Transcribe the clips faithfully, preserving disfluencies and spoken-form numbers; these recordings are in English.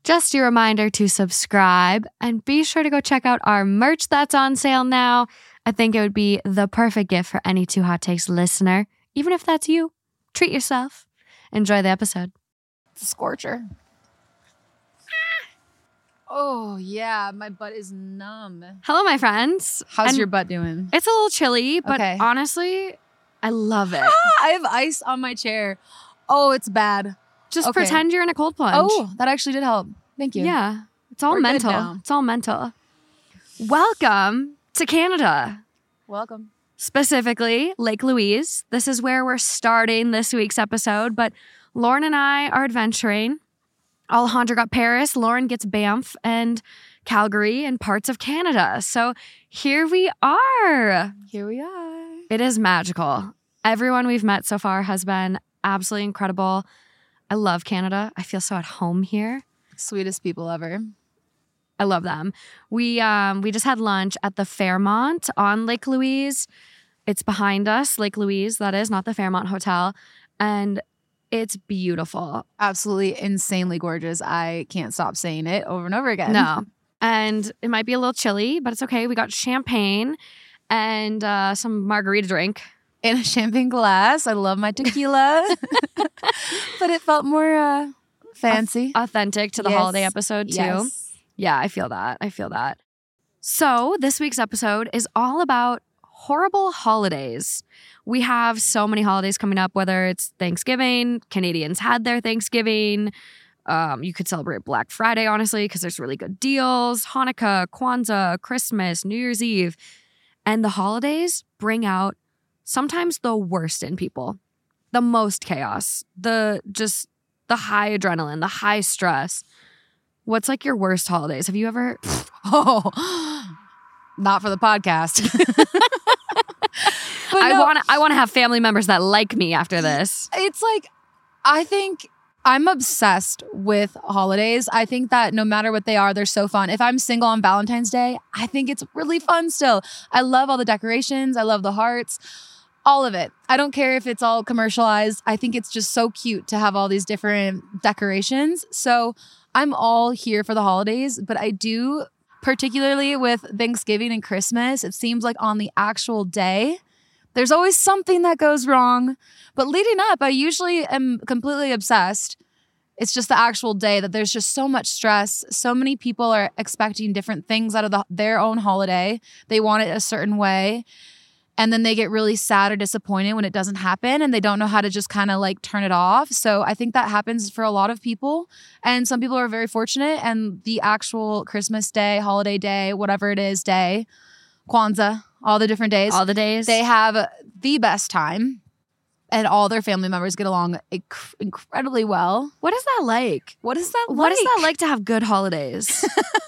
Just a reminder to subscribe and be sure to go check out our merch that's on sale now. I think it would be the perfect gift for any Two Hot Takes listener. Even if that's you, treat yourself. Enjoy the episode. It's a scorcher. Oh, yeah. My butt is numb. Hello, my friends. How's And your butt doing? It's a little chilly, but Okay. honestly, I love it. I have ice on my chair. Oh, it's bad. Just Okay. pretend you're in a cold plunge. Oh, that actually did help. Thank you. Yeah. It's all We're good mental. now. It's all mental. Welcome to Canada. Welcome. Specifically, Lake Louise. This is where we're starting this week's episode, but Lauren and I are adventuring. Alejandra got Paris, Lauren gets Banff and Calgary and parts of Canada. So here we are. Here we are. It is magical. Everyone we've met so far has been absolutely incredible. I love Canada. I feel so at home here. Sweetest people ever. I love them. We um we just had lunch at the Fairmont on Lake Louise. It's behind us, Lake Louise, that is, not the Fairmont Hotel. And it's beautiful. Absolutely insanely gorgeous. I can't stop saying it over and over again. No. And it might be a little chilly, but it's okay. We got champagne and uh, some margarita drink. In a champagne glass. I love my tequila. But it felt more uh, fancy. Authentic to the Yes. holiday episode, too. Yes. Yeah, I feel that. I feel that. So this week's episode is all about horrible holidays. We have so many holidays coming up, whether it's Thanksgiving, Canadians had their Thanksgiving. Um, you could celebrate Black Friday, honestly, because there's really good deals. Hanukkah, Kwanzaa, Christmas, New Year's Eve. And the holidays bring out sometimes the worst in people. The most chaos. The just the high adrenaline, the high stress. What's like your worst holidays? Have you ever... Oh, not for the podcast. But I no, want to I want to have family members that like me after this. It's like, I think I'm obsessed with holidays. I think that no matter what they are, they're so fun. If I'm single on Valentine's Day, I think it's really fun still. I love all the decorations. I love the hearts. All of it. I don't care if it's all commercialized. I think it's just so cute to have all these different decorations. So I'm all here for the holidays, but I do, particularly with Thanksgiving and Christmas, it seems like on the actual day, there's always something that goes wrong. But leading up, I usually am completely obsessed. It's just the actual day that there's just so much stress. So many people are expecting different things out of the, their own holiday. They want it a certain way. And then they get really sad or disappointed when it doesn't happen and they don't know how to just kind of like turn it off. So I think that happens for a lot of people. And some people are very fortunate. And the actual Christmas day, holiday day, whatever it is, day, Kwanzaa, all the different days. All the days. They have the best time. And all their family members get along inc- incredibly well. What is that like? What is that What like? is that like to have good holidays?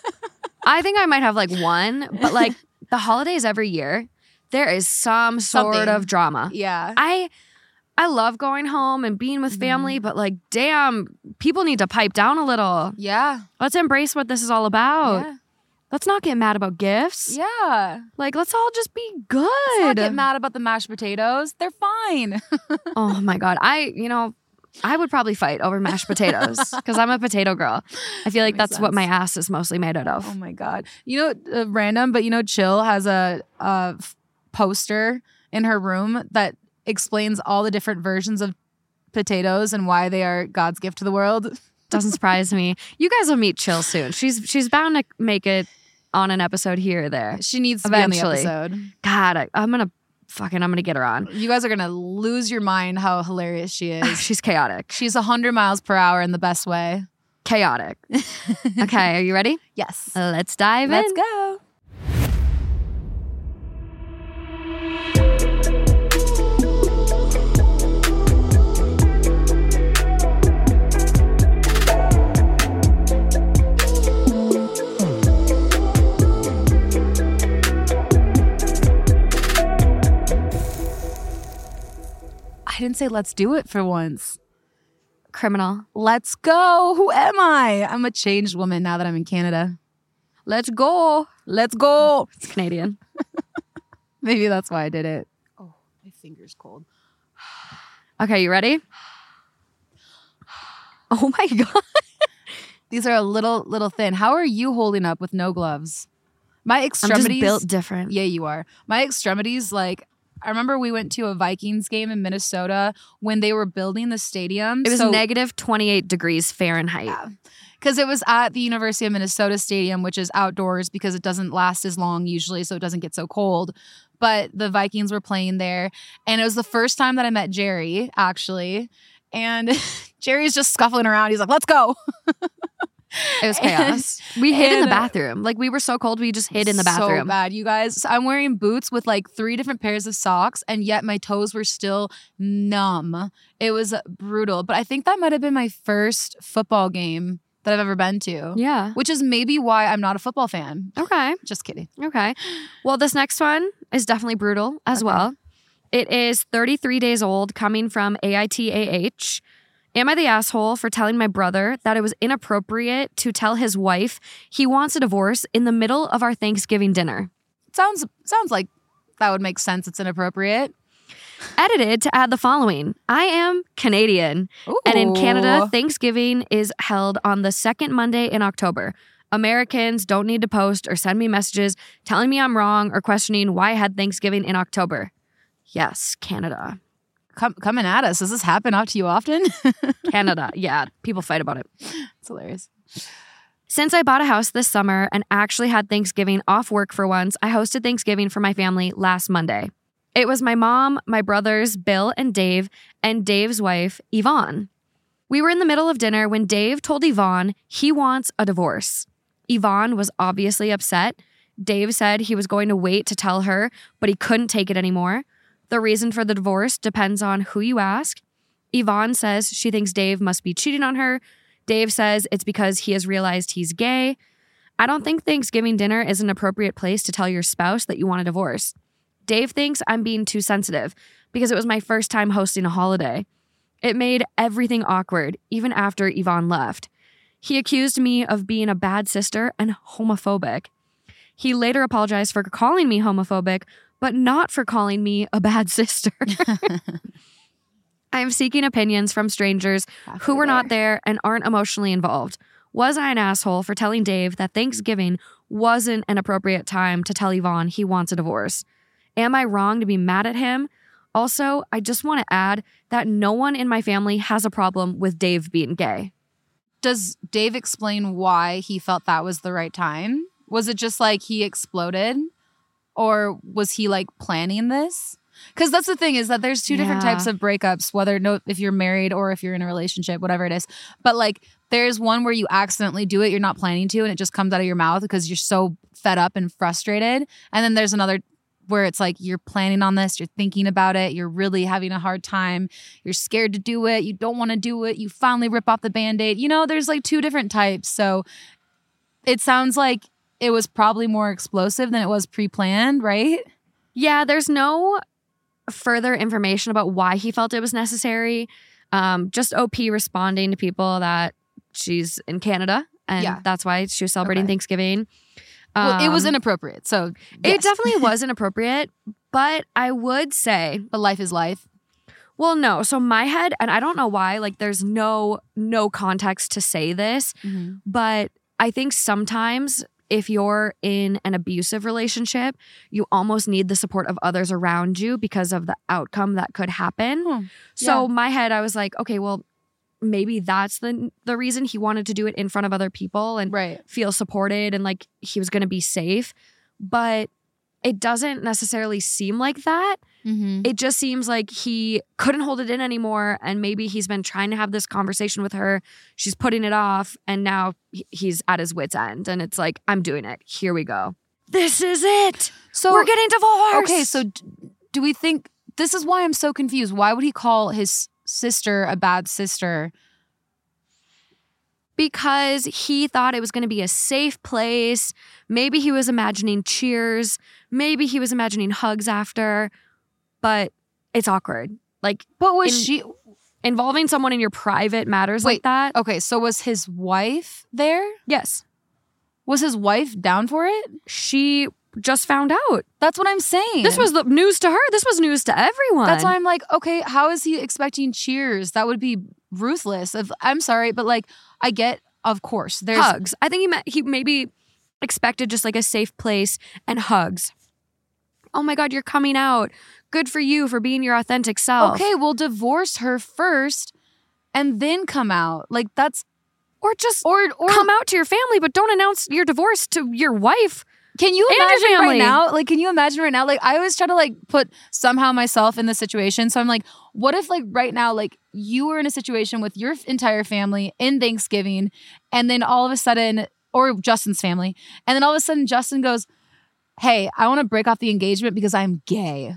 I think I might have like one, but like the holidays every year, there is some sort Something. of drama. Yeah. I I love going home and being with family, but like, damn, people need to pipe down a little. Yeah. Let's embrace what this is all about. Yeah. Let's not get mad about gifts. Yeah. Like, let's all just be good. Let's not get mad about the mashed potatoes. They're fine. Oh my God. I, you know, I would probably fight over mashed potatoes because I'm a potato girl. I feel like Makes that's what sense. my ass is mostly made out of. Oh my God. You know, uh, random, but you know, Chill has a, a f- poster in her room that explains all the different versions of potatoes and why they are God's gift to the world. Doesn't surprise me. You guys will meet Chill soon. She's she's bound to make it on an episode here or there. She needs to Eventually. be on the episode. God, I, I'm gonna fucking I'm gonna get her on. You guys are going to lose your mind how hilarious she is. She's chaotic. She's one hundred miles per hour in the best way. Chaotic. Okay, are you ready? Yes. Let's dive Let's in. go. I didn't say let's do it for once. Criminal. Let's go. Who am I? I'm a changed woman now that I'm in Canada. Let's go. Let's go. It's Canadian. Maybe that's why I did it. Oh, my finger's cold. Okay, you ready? Oh my God. These are a little, little thin. How are you holding up with no gloves? My extremities. I'm just built different. Yeah, you are. My extremities, like, I remember we went to a Vikings game in Minnesota when they were building the stadium. It was so, negative twenty-eight degrees Fahrenheit. Yeah. Because it was at the University of Minnesota Stadium, which is outdoors because it doesn't last as long usually, so it doesn't get so cold. But the Vikings were playing there. And it was the first time that I met Jerry, actually. And Jerry's just scuffling around. He's like, let's go. It was chaos. And, we hid in the bathroom. Like, we were so cold, we just hid in the bathroom. So bad, you guys. So I'm wearing boots with like three different pairs of socks, and yet my toes were still numb. It was brutal. But I think that might have been my first football game that I've ever been to. Yeah. Which is maybe why I'm not a football fan. Okay. Just kidding. Okay. Well, this next one is definitely brutal as okay. well. It is thirty-three days old, coming from A I T A H. Am I the asshole for telling my brother that it was inappropriate to tell his wife he wants a divorce in the middle of our Thanksgiving dinner? Sounds sounds like that would make sense. It's inappropriate. Edited to add the following. I am Canadian. Ooh. And in Canada, Thanksgiving is held on the second Monday in October. Americans don't need to post or send me messages telling me I'm wrong or questioning why I had Thanksgiving in October. Yes, Canada. Come, coming at us. Does this happen up to you often? Canada. Yeah, people fight about it. It's hilarious. Since I bought a house this summer and actually had Thanksgiving off work for once, I hosted Thanksgiving for my family last Monday. It was my mom, my brothers, Bill and Dave, and Dave's wife, Yvonne. We were in the middle of dinner when Dave told Yvonne he wants a divorce. Yvonne was obviously upset. Dave said he was going to wait to tell her, but he couldn't take it anymore. The reason for the divorce depends on who you ask. Yvonne says she thinks Dave must be cheating on her. Dave says it's because he has realized he's gay. I don't think Thanksgiving dinner is an appropriate place to tell your spouse that you want a divorce. Dave thinks I'm being too sensitive because it was my first time hosting a holiday. It made everything awkward, even after Yvonne left. He accused me of being a bad sister and homophobic. He later apologized for calling me homophobic, but not for calling me a bad sister. I am seeking opinions from strangers After who were there. not there and aren't emotionally involved. Was I an asshole for telling Dave that Thanksgiving wasn't an appropriate time to tell Yvonne he wants a divorce? Am I wrong to be mad at him? Also, I just want to add that no one in my family has a problem with Dave being gay. Does Dave explain why he felt that was the right time? Was it just like he exploded? Or was he like planning this? Because that's the thing is that there's two different yeah. types of breakups, whether no, if you're married or if you're in a relationship, whatever it is. But like there's one where you accidentally do it, you're not planning to, and it just comes out of your mouth because you're so fed up and frustrated. And then there's another where it's like you're planning on this, you're thinking about it, you're really having a hard time, you're scared to do it, you don't want to do it, you finally rip off the Band-Aid. You know, there's like two different types. So it sounds like it was probably more explosive than it was pre-planned, right? Yeah, there's no further information about why he felt it was necessary. Um, just O P responding to people that she's in Canada and yeah. that's why she was celebrating okay. Thanksgiving. Um, well, it was inappropriate, so yes. It definitely was inappropriate, but I would say... But life is life. Well, no. So my head, and I don't know why, like there's no no context to say this, mm-hmm. but I think sometimes... if you're in an abusive relationship, you almost need the support of others around you because of the outcome that could happen. Hmm. So yeah. my head, I was like, okay, well, maybe that's the the reason he wanted to do it in front of other people and right. feel supported and like he was going to be safe. But it doesn't necessarily seem like that. Mm-hmm. It just seems like he couldn't hold it in anymore. And maybe he's been trying to have this conversation with her. She's putting it off. And now he's at his wit's end. And it's like, I'm doing it. Here we go. This is it. So we're getting divorced. Okay. So do we think this is why I'm so confused? Why would he call his sister a bad sister? Because he thought it was going to be a safe place. Maybe he was imagining cheers. Maybe he was imagining hugs after. But it's awkward. Like, but was in, she involving someone in your private matters Wait, like that? Okay, so was his wife there? Yes. Was his wife down for it? She just found out. That's what I'm saying. This was the news to her. This was news to everyone. That's why I'm like, okay, how is he expecting cheers? That would be ruthless. If, I'm sorry, but like, I get of course. There's Hugs. I think he meant, he maybe expected just like a safe place and hugs. Oh my God, you're coming out. Good for you for being your authentic self. Okay, well, divorce her first and then come out. Like that's Or just or or come out to your family, but don't announce your divorce to your wife. Can you and your imagine family. right now? Like, can you imagine right now? Like, I always try to like put somehow myself in the situation. So I'm like, what if like right now, like you were in a situation with your entire family in Thanksgiving, and then all of a sudden, or Justin's family, and then all of a sudden Justin goes, "Hey, I want to break off the engagement because I'm gay."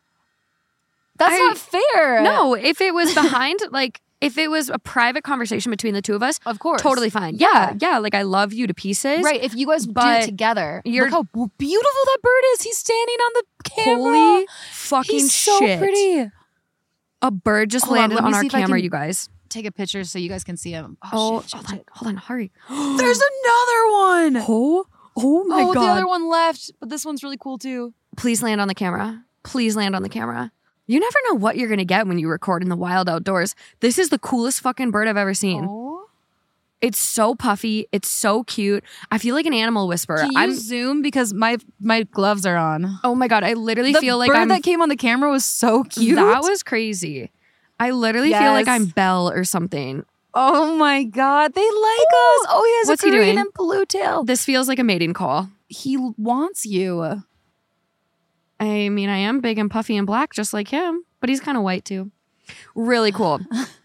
That's I- not fair. No, if it was behind, like, if it was a private conversation between the two of us, Of course. totally fine. Yeah. Yeah, yeah, like I love you to pieces. Right. If you guys do But it together, you're- look how b- beautiful that bird is. He's standing on the camera. Holy fucking He's so shit. pretty. A bird just Hold on, landed let on, me our see if I camera, can- you guys. Take a picture so you guys can see him. Oh, Oh, shit, shit, hold on, shit. hold on, hurry. There's another one. Oh, oh my oh, God. the other one left, but this one's really cool too. Please land on the camera. Please land on the camera. You never know what you're going to get when you record in the wild outdoors. This is the coolest fucking bird I've ever seen. Oh. It's so puffy. It's so cute. I feel like an animal whisperer. Can you I'm zoom because my my gloves are on? Oh my God, I literally The feel like bird I'm that came on the camera was so cute. That was crazy. I literally feel like Yes. I'm Belle or something. Oh my God, they like us. Oh, he has What's a he green doing? and blue tail. This feels like a mating call. He wants you. I mean, I am big and puffy and black just like him, but he's kind of white too. Really cool.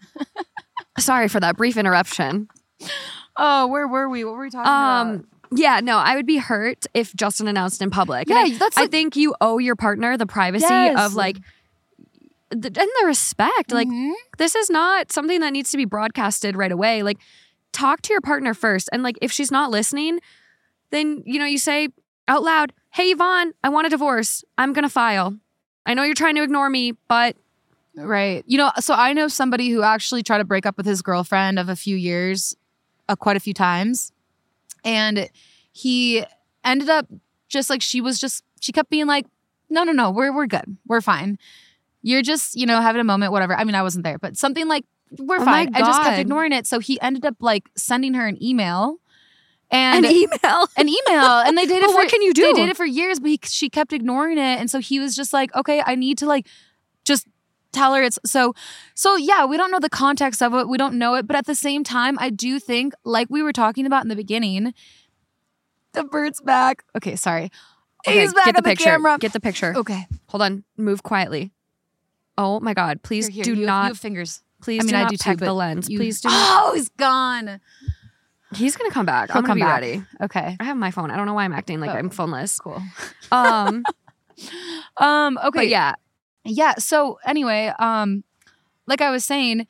Sorry for that brief interruption. Oh, where were we? What were we talking about? Um, yeah, no, I would be hurt if Justin announced in public. And Yeah, I, that's I like- think you owe your partner the privacy Yes. of like, the, and the respect. Like, Mhm. this is not something that needs to be broadcasted right away. Like, talk to your partner first. And like, if she's not listening, then, you know, you say out loud, "Hey, Yvonne, I want a divorce. I'm going to file. I know you're trying to ignore me, but Right. You know, so I know somebody who actually tried to break up with his girlfriend of a few years, uh, quite a few times. And he ended up just like, she was just, she kept being like, no, no, no, we're, we're good. We're fine. You're just, you know, having a moment, whatever. I mean, I wasn't there, but something like, we're Oh my fine. And just kept God. ignoring it. So he ended up like sending her an email. And an email. an email, and they dated But for what can you do? They dated for years, but he, she kept ignoring it, and so he was just like, "Okay, I need to like just tell her it's so." So yeah, we don't know the context of it, we don't know it, but at the same time, I do think, like we were talking about in the beginning, the bird's back. Okay, sorry, Okay, he's back get the on the picture. camera. Get the picture. Okay, Hold on. Move quietly. Oh my God. Please here, here, do you, not. You have fingers. please I mean, do I not do too, peck but the lens. you- Please do not. Oh, he's gone. He's going to come back. He'll I'm going come to be back. ready. Okay, I have my phone. I don't know why I'm acting like Oh. I'm phoneless. cool. Um, Um, okay, but yeah. Yeah. So anyway, um, like I was saying,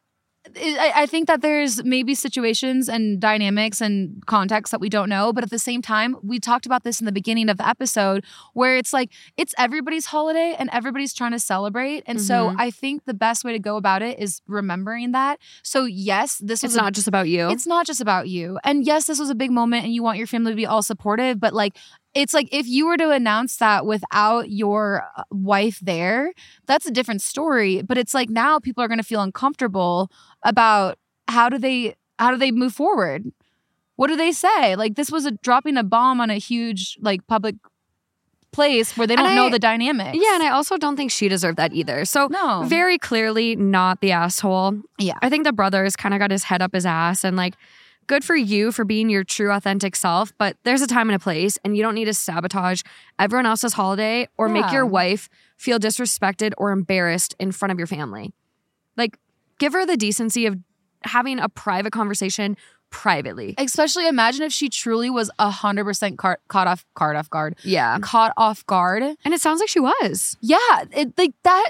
I, I think that there's maybe situations and dynamics and context that we don't know, but at the same time, we talked about this in the beginning of the episode, where it's like it's everybody's holiday and everybody's trying to celebrate, and so Mhm. I think the best way to go about it is remembering that. So yes, this was It's a- not just about you. It's not just about you. And yes, this was a big moment and you want your family to be all supportive, but like it's like if you were to announce that without your uh, wife there, that's a different story, but it's like now people are going to feel uncomfortable about how do they how do they move forward? What do they say? Like this was a dropping a bomb on a huge like public place where they And don't know I- the dynamics. yeah, and I also don't think she deserved that either. So no. very clearly not the asshole. Yeah. I think the brother's kind of got his head up his ass and like, good for you for being your true authentic self, but there's a time and a place and you don't need to sabotage everyone else's holiday or make Yeah. your wife feel disrespected or embarrassed in front of your family. Like, give her the decency of having a private conversation privately. Especially imagine if she truly was one hundred percent caught, caught off caught off guard. Yeah. Caught off guard. And it sounds like she was. Yeah, it like that.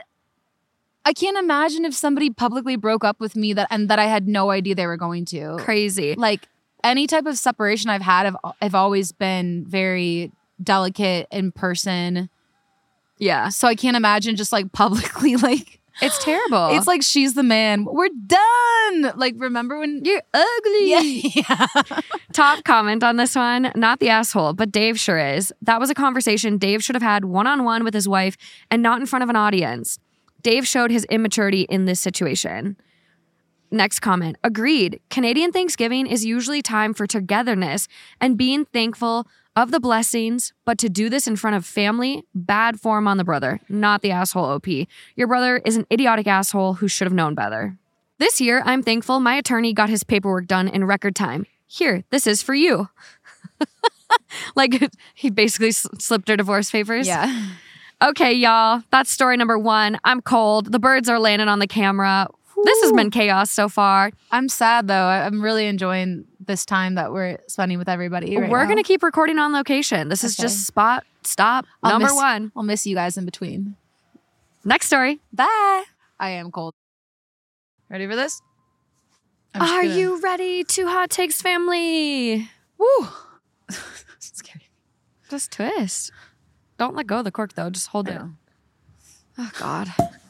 I can't imagine if somebody publicly broke up with me that and that I had no idea they were going to. Crazy. Like any type of separation I've had, I've, I've always been very delicate in person. Yeah. So I can't imagine just like publicly like It's terrible. it's like she's the man. We're done. Like remember when you're ugly. yeah. Top comment on this one, not the asshole, but Dave sure is. That was a conversation Dave should have had one-on-one with his wife and not in front of an audience. Dave showed his immaturity in this situation. Next comment. Agreed. Canadian Thanksgiving is usually time for togetherness and being thankful of the blessings, but to do this in front of family, bad form on the brother, not the asshole O P. Your brother is an idiotic asshole who should have known better. This year, I'm thankful my attorney got his paperwork done in record time. Here, this is for you. Like, he basically s- slipped her divorce papers. Yeah. Okay, y'all. That's story number one. I'm cold. The birds are landing on the camera. This has been chaos so far. I'm sad though. I- I'm really enjoying this time that we're spending with everybody. Right We're now. going to keep recording on location. This is Okay. just spot, stop, I'll number miss- one. I'll miss you guys in between. Next story. Bye. I am cold. Ready for this? I'm just Are gonna- you ready to Hot Takes family? Woo. Scary. Just twist. Don't let go of the cork though. Just hold I it. know. Oh, God.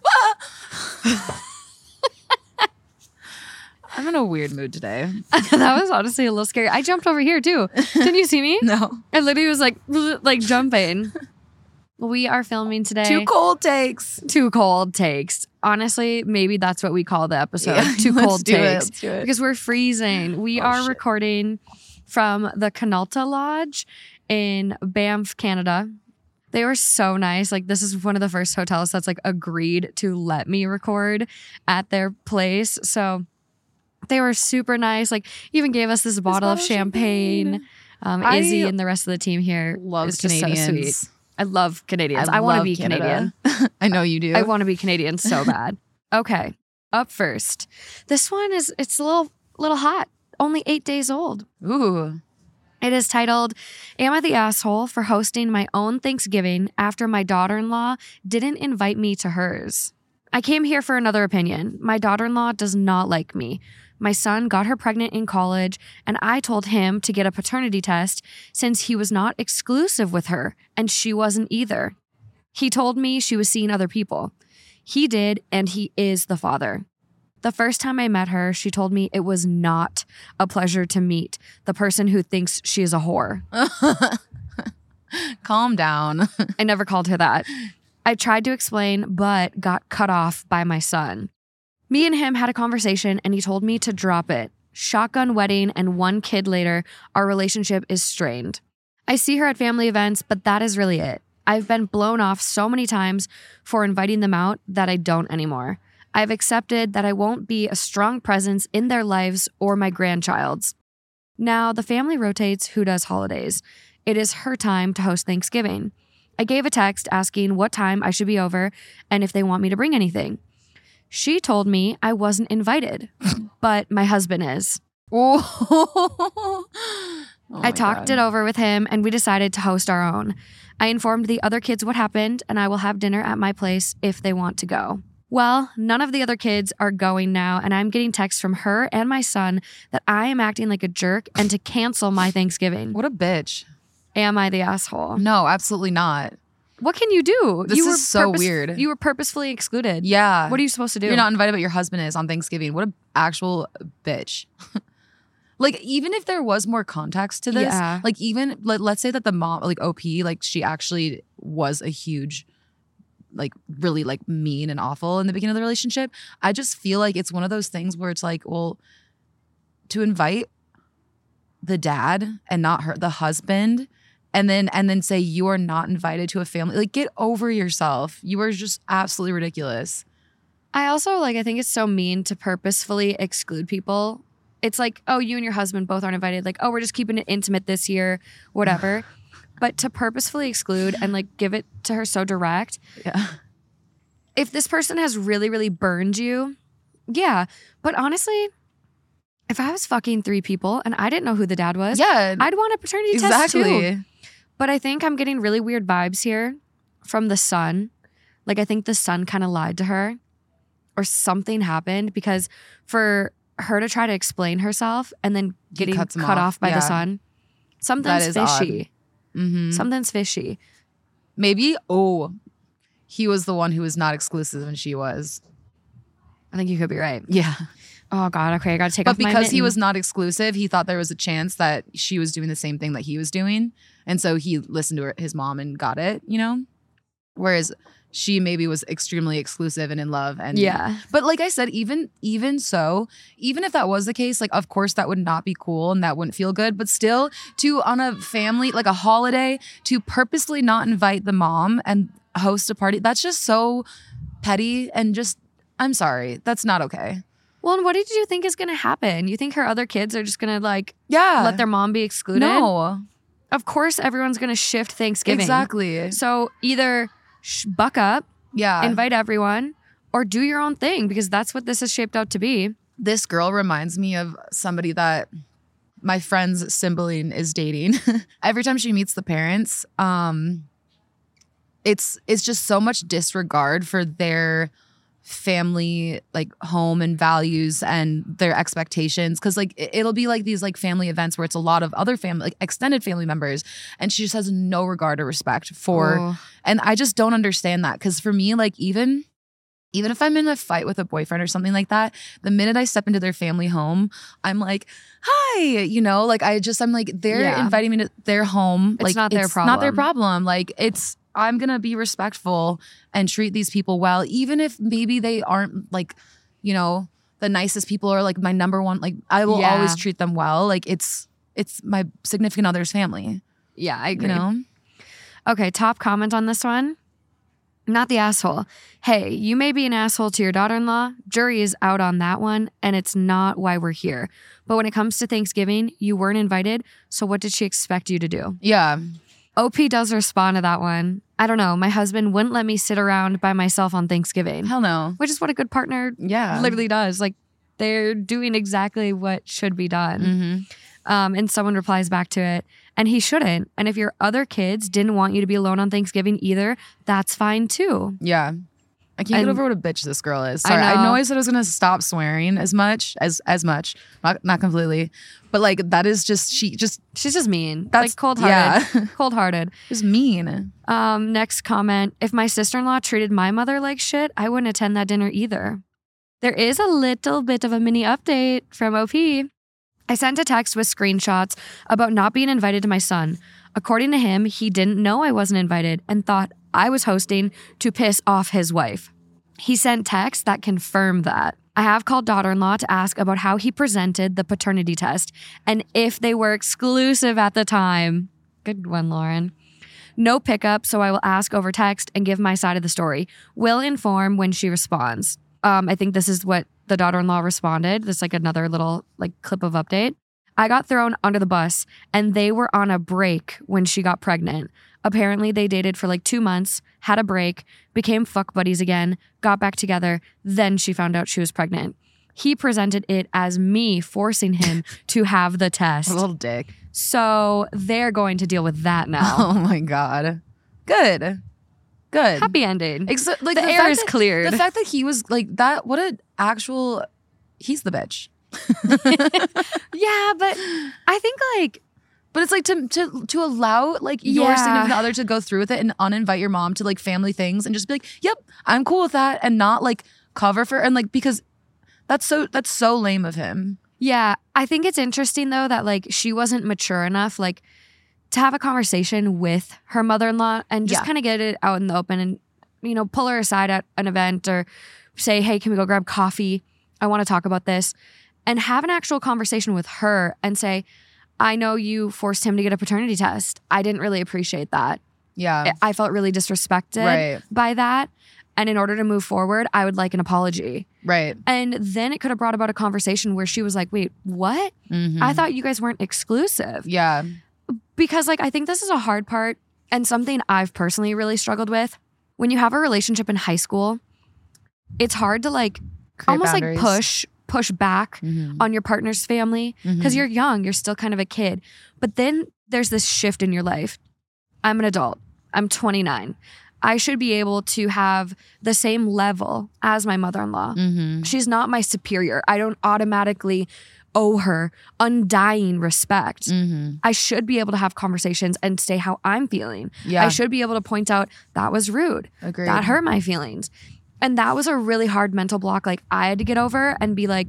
I'm in a weird mood today. That was honestly a little scary. I jumped over here too. Didn't you see me? No. I literally was like, like jumping. We are filming today. Two cold takes. Two cold takes. Honestly, maybe that's what we call the episode. Yeah, Two let's cold do it, takes. let's do it. Because we're freezing. We Oh, are shit. recording from the Canalta Lodge in Banff, Canada. They were so nice. Like, this is one of the first hotels that's like agreed to let me record at their place. So they were super nice. Like, even gave us this bottle, of bottle of champagne. champagne. Um, I Izzy and the rest of the team here Love is just Canadians. so sweet. I love Canadians. I, want to love be Canada. Canadian. I know you do. I want to be Canadian so bad. Okay, up first. This one is, it's a little, little hot. Only eight days old. Ooh. It is titled, Am I the Asshole for Hosting My Own Thanksgiving After My Daughter-in-Law Didn't Invite Me to Hers? I came here for another opinion. My daughter-in-law does not like me. My son got her pregnant in college, and I told him to get a paternity test since he was not exclusive with her, and she wasn't either. He told me she was seeing other people. He did, and he is the father. The first time I met her, she told me it was not a pleasure to meet the person who thinks she is a whore. Calm down. I never called her that. I tried to explain, but got cut off by my son. Me and him had a conversation, and he told me to drop it. Shotgun wedding, and one kid later, our relationship is strained. I see her at family events, but that is really it. I've been blown off so many times for inviting them out that I don't anymore. I've accepted that I won't be a strong presence in their lives or my grandchild's. Now, the family rotates who does holidays. It is her time to host Thanksgiving. I gave a text asking what time I should be over and if they want me to bring anything. She told me I wasn't invited, but my husband is. Oh. I talked it over with him and we decided to host our own. I informed the other kids what happened and I will have dinner at my place if they want to go. Well, none of the other kids are going now, and I'm getting texts from her and my son that I am acting like a jerk and to cancel my Thanksgiving. What a bitch. Am I the asshole? No, absolutely not. What can you do? This you is so weird. You were purposefully excluded. Yeah. What are you supposed to do? You're not invited, but your husband is on Thanksgiving. What a actual bitch. Like, even if there was more context to this, Yeah. like, even, let, let's say that the mom, like, O P, like, she actually was a huge, like, really, like, mean and awful in the beginning of the relationship. I just feel like it's one of those things where it's like, well, to invite the dad and not her, the husband, and then and then say you are not invited to a family, like, get over yourself. You are just absolutely ridiculous. I also, like, I think it's so mean to purposefully exclude people. It's like, oh, you and your husband both aren't invited. Like, oh, we're just keeping it intimate this year, whatever. But to purposefully exclude and, like, give it to her so direct. Yeah. If this person has really, really burned you, yeah. But honestly, if I was fucking three people and I didn't know who the dad was, Yeah. I'd want a paternity test too. Exactly. But I think I'm getting really weird vibes here from the son. Like, I think the son kind of lied to her or something happened because for her to try to explain herself and then getting cuts him cut off. off by Yeah. the son, something's is odd. fishy. Mm-hmm. Something's fishy. Maybe, oh, he was the one who was not exclusive and she was. I think you could be right. Yeah. Oh, God. Okay, I got to take But off my because he mitten. was not exclusive, he thought there was a chance that she was doing the same thing that he was doing. And so he listened to her, his mom and got it, you know? Whereas she maybe was extremely exclusive and in love. And Yeah. But like I said, even even so, even if that was the case, like of course that would not be cool and that wouldn't feel good. But still, to on a family, like a holiday, to purposely not invite the mom and host a party, that's just so petty and just, I'm sorry, that's not okay. Well, and what did you think is going to happen? You think her other kids are just going to like Yeah. let their mom be excluded? No. Of course, everyone's going to shift Thanksgiving. Exactly. So either sh- buck up, Yeah. invite everyone, or do your own thing, because that's what this is shaped out to be. This girl reminds me of somebody that my friend's sibling is dating. Every time she meets the parents, um, it's it's just so much disregard for their family, like home and values and their expectations. Cause like it- it'll be like these like family events where it's a lot of other family, like extended family members. And she just has no regard or respect for, Oh. and I just don't understand that. Cause for me, like even, even if I'm in a fight with a boyfriend or something like that, the minute I step into their family home, I'm like, hi, you know, like I just, I'm like, they're Yeah. inviting me to their home. It's like not their it's not their problem. problem. Like it's, I'm going to be respectful and treat these people well, even if maybe they aren't like, you know, the nicest people or like my number one, like I will Yeah. always treat them well. Like it's, it's my significant other's family, Yeah, I you agree. know? Okay, top comment on this one. Not the asshole. Hey, you may be an asshole to your daughter-in-law. Jury is out on that one, and it's not why we're here. But when it comes to Thanksgiving, you weren't invited, so what did she expect you to do? Yeah. O P does respond to that one. I don't know. My husband wouldn't let me sit around by myself on Thanksgiving, Hell no. which is what a good partner Yeah. literally does. Like, they're doing exactly what should be done. Mm-hmm. Um, and someone replies back to it, and he shouldn't. And if your other kids didn't want you to be alone on Thanksgiving either, that's fine too. Yeah. I can't And- get over what a bitch this girl is. I Sorry, I know. know. I said I was gonna stop swearing as much as as much, not not completely, but like that is just she just She's just mean. That's- like cold hearted. yeah. Cold hearted. is mean. Um, next comment. If my sister-in-law treated my mother like shit, I wouldn't attend that dinner either. There is a little bit of a mini update from O P. I sent a text with screenshots about not being invited to my son. According to him, he didn't know I wasn't invited and thought I was hosting to piss off his wife. He sent texts that confirm that. I have called daughter-in-law to ask about how he presented the paternity test and if they were exclusive at the time. Good one, Lauren. No pickup, so I will ask over text and give my side of the story. Will inform when she responds. Um, I think this is what the daughter-in-law responded. This is like another little like clip of update. I got thrown under the bus and they were on a break when she got pregnant. Apparently they dated for like two months, had a break, became fuck buddies again, got back together. Then she found out she was pregnant. He presented it as me forcing him to have the test. A little dick. So they're going to deal with that now. Oh my god. Good. Good. Happy ending. Except like The air fact is that- cleared. The fact that he was like that. What an actual. He's the bitch. Yeah, but I think like But it's like to to to allow like your Yeah. significant other to go through with it and uninvite your mom to like family things and just be like, "Yep, I'm cool with that," and not like cover for and like because that's so that's so lame of him. Yeah, I think it's interesting though that like she wasn't mature enough like to have a conversation with her mother-in-law and just Yeah. kind of get it out in the open and you know pull her aside at an event or say, "Hey, can we go grab coffee? I want to talk about this." And have an actual conversation with her and say, "I know you forced him to get a paternity test. I didn't really appreciate that. Yeah. I felt really disrespected Right. by that. And in order to move forward, I would like an apology." Right. And then it could have brought about a conversation where she was like, "Wait, what? Mhm. I thought you guys weren't exclusive." Yeah. Because like I think this is a hard part and something I've personally really struggled with. When you have a relationship in high school, it's hard to like Create almost boundaries. like push push back Mhm. on your partner's family because Mhm. you're young, you're still kind of a kid. But then there's this shift in your life. I'm an adult. I'm twenty-nine. I should be able to have the same level as my mother-in-law. Mhm. She's not my superior. I don't automatically owe her undying respect. Mhm. I should be able to have conversations and say how I'm feeling. Yeah. I should be able to point out that was rude. Agreed. That hurt my feelings. And that was a really hard mental block like I had to get over and be like,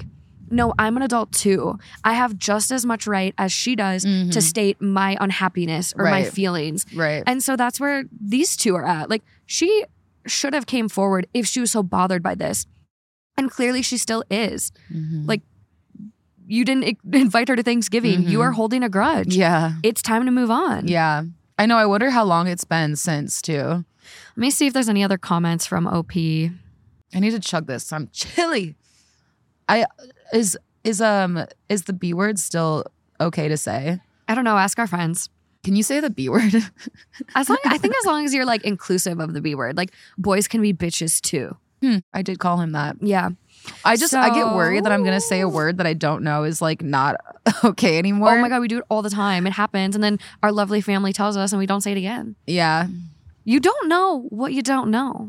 no, I'm an adult too. I have just as much right as she does Mhm. to state my unhappiness or my Right. feelings. Right. And so that's where these two are at. Like, she should have came forward if she was so bothered by this. And clearly she still is. Mhm. Like, you didn't i- invite her to Thanksgiving. You Mhm. are holding a grudge. Yeah. It's time to move on. Yeah. I know. I wonder how long it's been since, too. Let me see if there's any other comments from O P. I need to chug this. I'm chilly. I is is um is the B word still okay to say? I don't know. Ask our friends. Can you say the B word? As long, I think as long as you're like inclusive of the B word, like boys can be bitches too. Hmm, I did call him that. Yeah. I just I get So- worried that I'm gonna say a word that I don't know is like not okay anymore. Oh my God, we do it all the time. It happens. And then our lovely family tells us and we don't say it again. Yeah. You don't know what you don't know.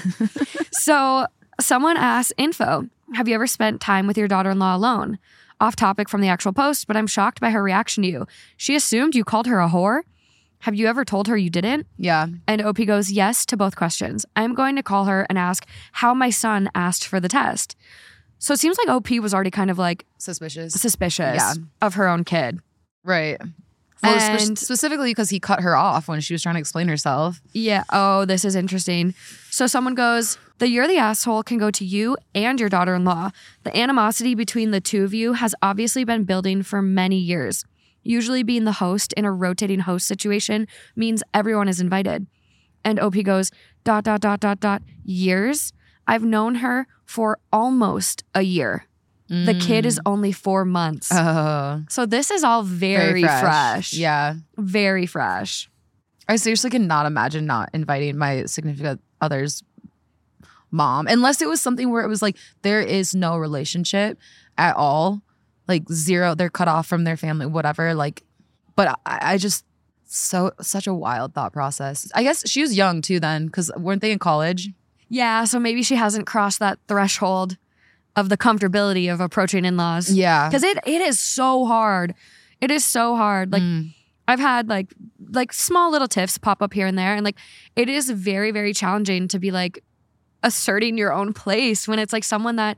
So someone asked info. Have you ever spent time with your daughter-in-law alone? Off topic from the actual post, but I'm shocked by her reaction to you. She assumed you called her a whore. Have you ever told her you didn't? Yeah. And O P goes, yes to both questions. I'm going to call her and ask how my son asked for the test. So it seems like O P was already kind of like Suspicious. suspicious Yeah. of her own kid. Right. Well, spe- And- specifically because he cut her off when she was trying to explain herself. Yeah. Oh, this is interesting. So someone goes, the you're the asshole can go to you and your daughter-in-law. The animosity between the two of you has obviously been building for many years. Usually being the host in a rotating host situation means everyone is invited. And O P goes, dot, dot, dot, dot, dot, years? I've known her for almost a year. The kid is only four months. Oh. So this is all very, fresh. Yeah. Very fresh. I seriously cannot imagine not inviting my significant other's mom unless it was something where it was like there is no relationship at all, like zero, they're cut off from their family, whatever. Like, but I, I just so such a wild thought process. I guess she was young too then, because weren't they in college? Yeah, so maybe she hasn't crossed that threshold of the comfortability of approaching in-laws. Yeah, Because it it is so hard. It is so hard. Like Mm. I've had like like small little tiffs pop up here and there. And like it is very, very challenging to be like asserting your own place when it's like someone that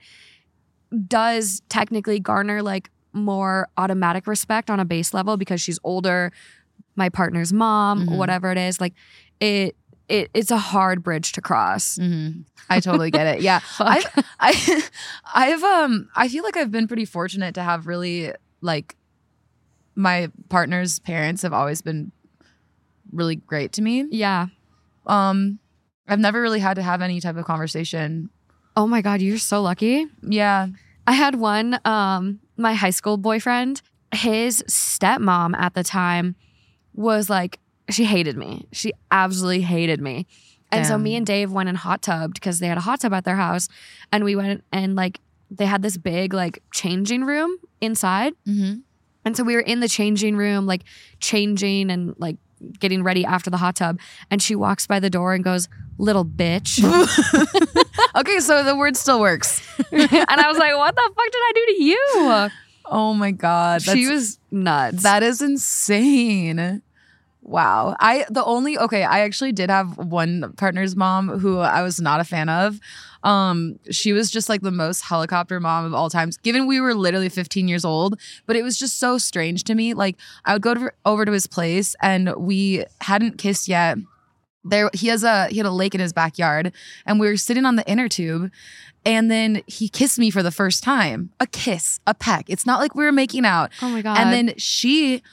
does technically garner like more automatic respect on a base level because she's older, my partner's mom, Mhm. whatever it is. Like it it it's a hard bridge to cross. Mhm. I totally get it. Yeah, I've, I, I've, um, I feel like I've been pretty fortunate to have really like my partner's parents have always been really great to me. Yeah. Um, I've never really had to have any type of conversation. Oh my God, you're so lucky. Yeah. I had one, um, my high school boyfriend, his stepmom at the time was like, she hated me. She absolutely hated me. And so Damn. me and Dave went and hot tubbed because they had a hot tub at their house. And we went and like, they had this big like changing room inside. Mm-hmm. And so we were in the changing room, like changing and like getting ready after the hot tub. And she walks by the door and goes, little bitch. Okay, so the word still works. And I was like, what the fuck did I do to you? Oh my God. She that's- was nuts. That is insane. Wow. I the only okay, I actually did have one partner's mom who I was not a fan of. Um, she was just like the most helicopter mom of all times, given we were literally fifteen years old. But it was just so strange to me. Like I would go to, over to his place and we hadn't kissed yet. There he has a he had a lake in his backyard and we were sitting on the inner tube. And then he kissed me for the first time. A kiss, a peck. It's not like we were making out. Oh my God. And then she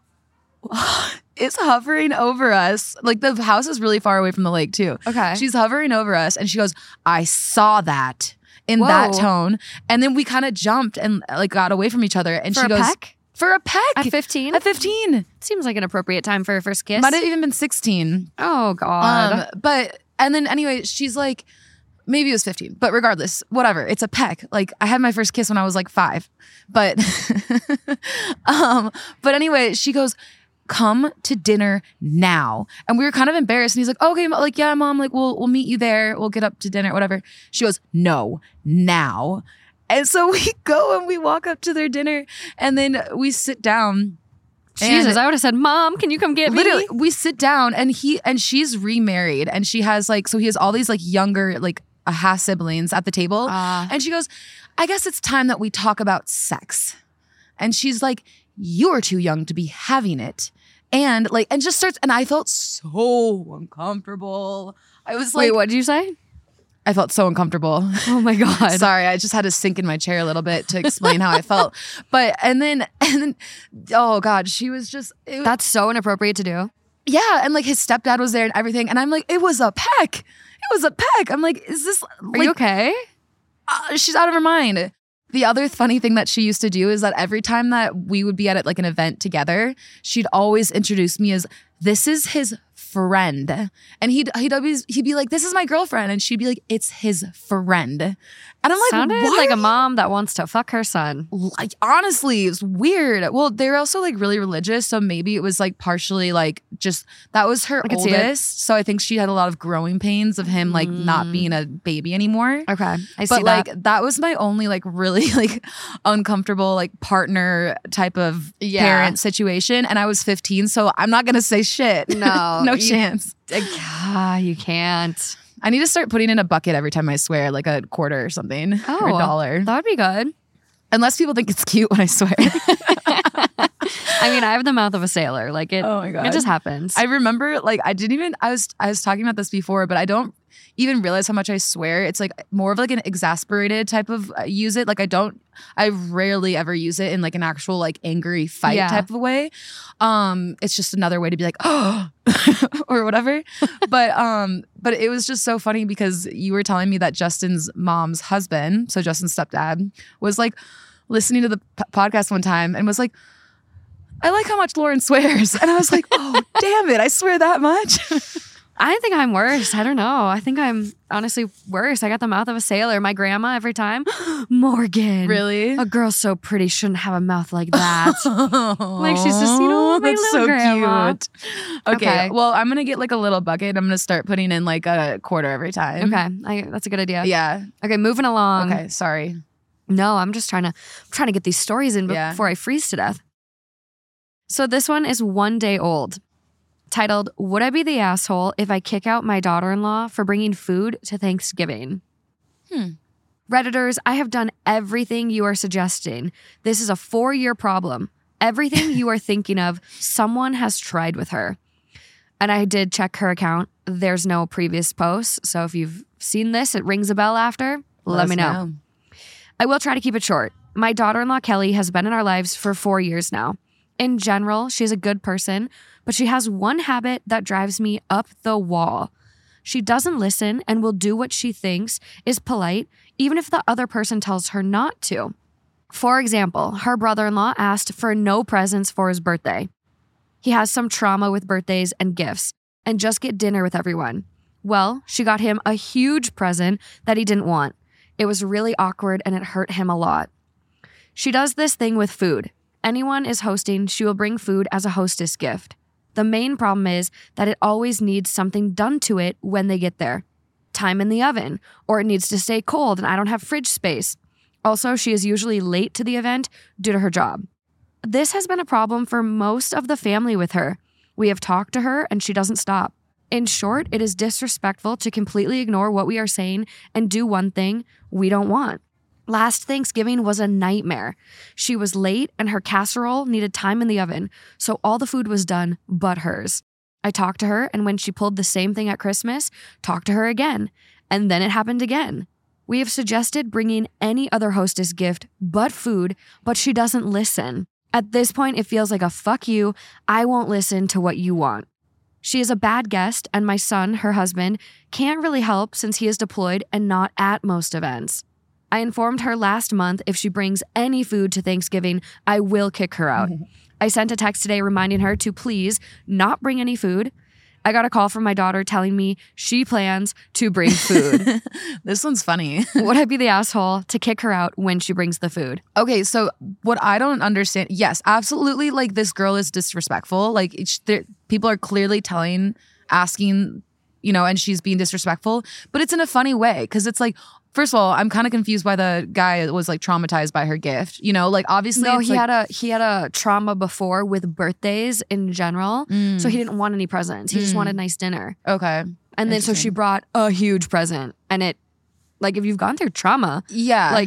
is hovering over us. Like the house is really far away from the lake too. Okay. She's hovering over us and she goes, I saw that in that Whoa. tone. And then we kind of jumped and like got away from each other. And For she a goes, peck? For a peck. At fifteen? At fifteen. Seems like an appropriate time for a first kiss. Might have even been sixteen. Oh God. Um, but, and then anyway, she's like, maybe it was fifteen, but regardless, whatever. It's a peck. Like I had my first kiss when I was like five, but, um, but anyway, she goes, come to dinner now. And we were kind of embarrassed. And he's like, okay, like, yeah, mom, like we'll, we'll meet you there. We'll get up to dinner, whatever. She goes, no, now. And so we go and we walk up to their dinner and then we sit down. Jesus, And I would have said, Mom, can you come get me? literally, we sit down and he and she's remarried and she has like, so he has all these like younger, like uh, half siblings at the table. Ah. And she goes, I guess it's time that we talk about sex. And she's like, you're too young to be having it. And like, and just starts, and I felt so uncomfortable. I was like, Wait, what did you say? I felt so uncomfortable. Oh my God. Sorry, I just had to sink in my chair a little bit to explain how I felt. But, and then, and then, oh God, she was just, it, That's so inappropriate to do. yeah. And like his stepdad was there and everything. And I'm like, it was a peck. It was a peck. I'm like, is this, Are like, you okay? uh, she's out of her mind. The other funny thing that she used to do is that every time that we would be at like an event together, she'd always introduce me as, this is his friend. And he'd he'd always he'd be like, this is my girlfriend. And she'd be like, it's his friend. And I'm like, Sounded why like are a you- mom that wants to fuck her son. Like, honestly, it's weird. Well, they're also like really religious. So maybe it was like partially like just that was her I could see it. oldest. So I think she had a lot of growing pains of him like not Mm. being a baby anymore. Okay, I see But like that. that was my only like really like uncomfortable like partner type of Yeah. parent situation. And I was fifteen. So I'm not gonna say shit. No, no you- chance. Ah, you can't. I need to start putting in a bucket every time I swear, like a quarter or something. Oh, or a dollar. That would be good. Unless people think it's cute when I swear. I mean, I have the mouth of a sailor. Like it, Oh my God. it just happens. I remember like I didn't even I was I was talking about this before, but I don't even realize how much I swear. It's like more of like an exasperated type of uh, use it. Like I don't I rarely ever use it in like an actual like angry fight Yeah. type of way. Um it's just another way to be like, oh or whatever. but um but it was just so funny because you were telling me that Justin's mom's husband, so Justin's stepdad, was like listening to the p- podcast one time and was like, I like how much Lauren swears. And I was like, oh, damn it. I swear that much. I think I'm worse. I don't know. I think I'm honestly worse. I got the mouth of a sailor. My grandma every time, Morgan. Really? A girl so pretty shouldn't have a mouth like that. Like she's just, you know, my that's little so grandma. cute. Okay, Okay. well, I'm going to get like a little bucket. I'm going to start putting in like a quarter every time. Okay, I, that's a good idea. Yeah. Okay, moving along. Okay, sorry. No, I'm just trying to I'm trying to get these stories in Yeah. before I freeze to death. So this one is one day old, titled, Would I Be the Asshole If I Kick Out My Daughter-in-Law for Bringing Food to Thanksgiving? Hmm. Redditors, I have done everything you are suggesting. This is a four-year problem. Everything you are thinking of, someone has tried with her. And I did check her account. There's no previous posts. So if you've seen this, it rings a bell after, let, us me know. I will try to keep it short. My daughter-in-law, Kelly, has been in our lives for four years now. In general, she's a good person, but she has one habit that drives me up the wall. She doesn't listen and will do what she thinks is polite, even if the other person tells her not to. For example, her brother-in-law asked for no presents for his birthday. He has some trauma with birthdays and gifts, and just get dinner with everyone. Well, she got him a huge present that he didn't want. It was really awkward and it hurt him a lot. She does this thing with food. Anyone is hosting, she will bring food as a hostess gift. The main problem is that it always needs something done to it when they get there. Time in the oven, or it needs to stay cold and I don't have fridge space. Also, she is usually late to the event due to her job. This has been a problem for most of the family with her. We have talked to her and she doesn't stop. In short, it is disrespectful to completely ignore what we are saying and do one thing we don't want. Last Thanksgiving was a nightmare. She was late and her casserole needed time in the oven, so all the food was done but hers. I talked to her, and when she pulled the same thing at Christmas, talked to her again, and then it happened again. We have suggested bringing any other hostess gift but food, but she doesn't listen. At this point, it feels like a fuck you, I won't listen to what you want. She is a bad guest, and my son, her husband, can't really help since he is deployed and not at most events. I informed her last month if she brings any food to Thanksgiving, I will kick her out. I sent a text today reminding her to please not bring any food. I got a call from my daughter telling me she plans to bring food. This one's funny. Would I be the asshole to kick her out when she brings the food? Okay, so what I don't understand, yes, absolutely, like this girl is disrespectful. Like it's, there, people are clearly telling, asking, you know, and she's being disrespectful, but it's in a funny way because it's like, first of all, I'm kind of confused why the guy was like traumatized by her gift. You know, like obviously, No, it's he like, had a he had a trauma before with birthdays in general, Mm. so he didn't want any presents. He just Mm. wanted a nice dinner. okay, And then so she Interesting. brought a huge present, and it, like if you've gone through trauma, yeah, like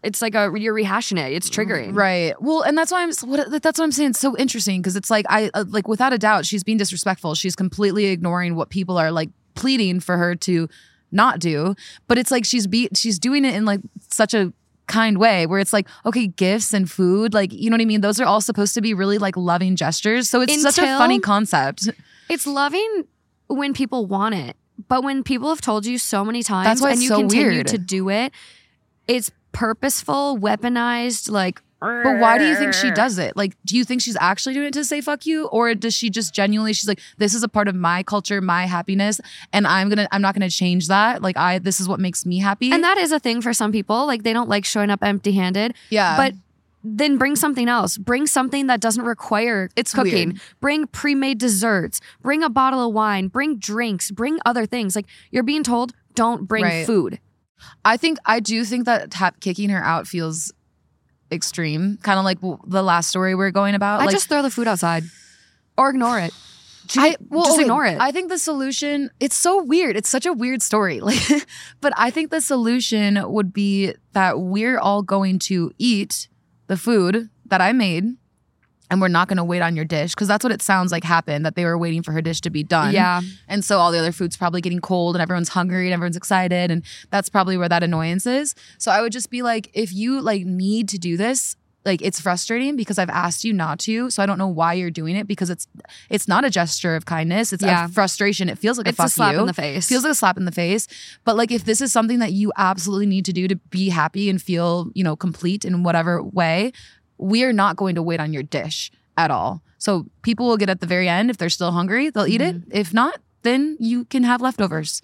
it's like a you're rehashing it. It's triggering. Right. Well, and that's why I'm what that's what I'm saying. It's so interesting because it's like I uh, like without a doubt she's being disrespectful. She's completely ignoring what people are like pleading for her to not do. But it's like she's be she's doing it in like such a kind way where it's like, okay, gifts and food, like, you know what I mean? Those are all supposed to be really like loving gestures. So it's Until such a funny concept. It's loving when people want it. But when people have told you so many times That's why and it's you so continue weird. to do it, it's purposeful, weaponized, like. But why do you think she does it? Like, do you think she's actually doing it to say fuck you? Or does she just genuinely, she's like, this is a part of my culture, my happiness, and I'm gonna, I'm not gonna change that. Like, I, this is what makes me happy. And that is a thing for some people. Like, they don't like showing up empty handed. Yeah. But then bring something else. Bring something that doesn't require It's cooking. weird. Bring pre-made desserts. Bring a bottle of wine. Bring drinks. Bring other things. Like, you're being told, don't bring Right. food. I think, I do think that tap, kicking her out feels extreme. Kind of like w- the last story we are going about. I like, just throw the food outside. Or ignore it. I well, just okay, ignore it. I think the solution, it's so weird. It's such a weird story. Like, but I think the solution would be that we're all going to eat the food that I made and we're not going to wait on your dish, because that's what it sounds like happened, that they were waiting for her dish to be done. Yeah. And so all the other food's probably getting cold and everyone's hungry and everyone's excited, and that's probably where that annoyance is. So I would just be like, if you like need to do this, like, it's frustrating because I've asked you not to, so I don't know why you're doing it, because it's it's not a gesture of kindness. It's Yeah. a frustration. It feels like It's a fuck a slap you. in the face. Feels like a slap in the face. But like, if this is something that you absolutely need to do to be happy and feel, you know, complete in whatever way, we are not going to wait on your dish at all. So people will get at the very end. If they're still hungry, they'll eat it. If not, then you can have leftovers.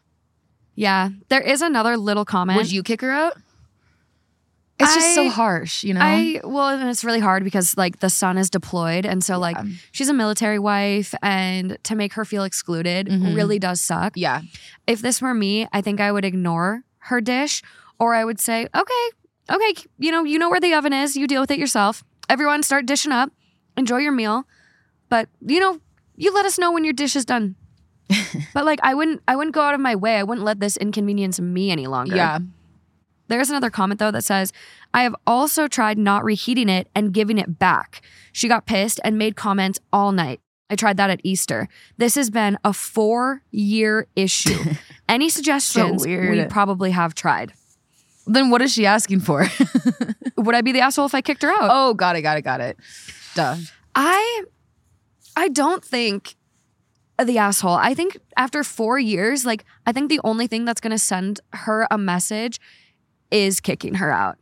Yeah. There is another little comment. Would you kick her out? It's just so I- harsh, you know? I well, and it's really hard because like the son is deployed, and so like she's a military wife, and to make her feel excluded Mhm. really does suck. yeah. If this were me, I think I would ignore her dish, or I would say, okay, okay, you know, you know where the oven is, you deal with it yourself. Everyone, start dishing up, enjoy your meal, but you know, you let us know when your dish is done. But like, I wouldn't, I wouldn't go out of my way. I wouldn't let this inconvenience me any longer. Yeah. There's another comment, though, that says, I have also tried not reheating it and giving it back. She got pissed and made comments all night. I tried that at Easter. This has been a four-year issue. Any suggestions? weird. We probably have tried. Then what is she asking for? Would I be the asshole if I kicked her out? Oh, got it, got it, got it. Duh. I, I don't think the asshole. I think after four years, like, I think the only thing that's going to send her a message is kicking her out.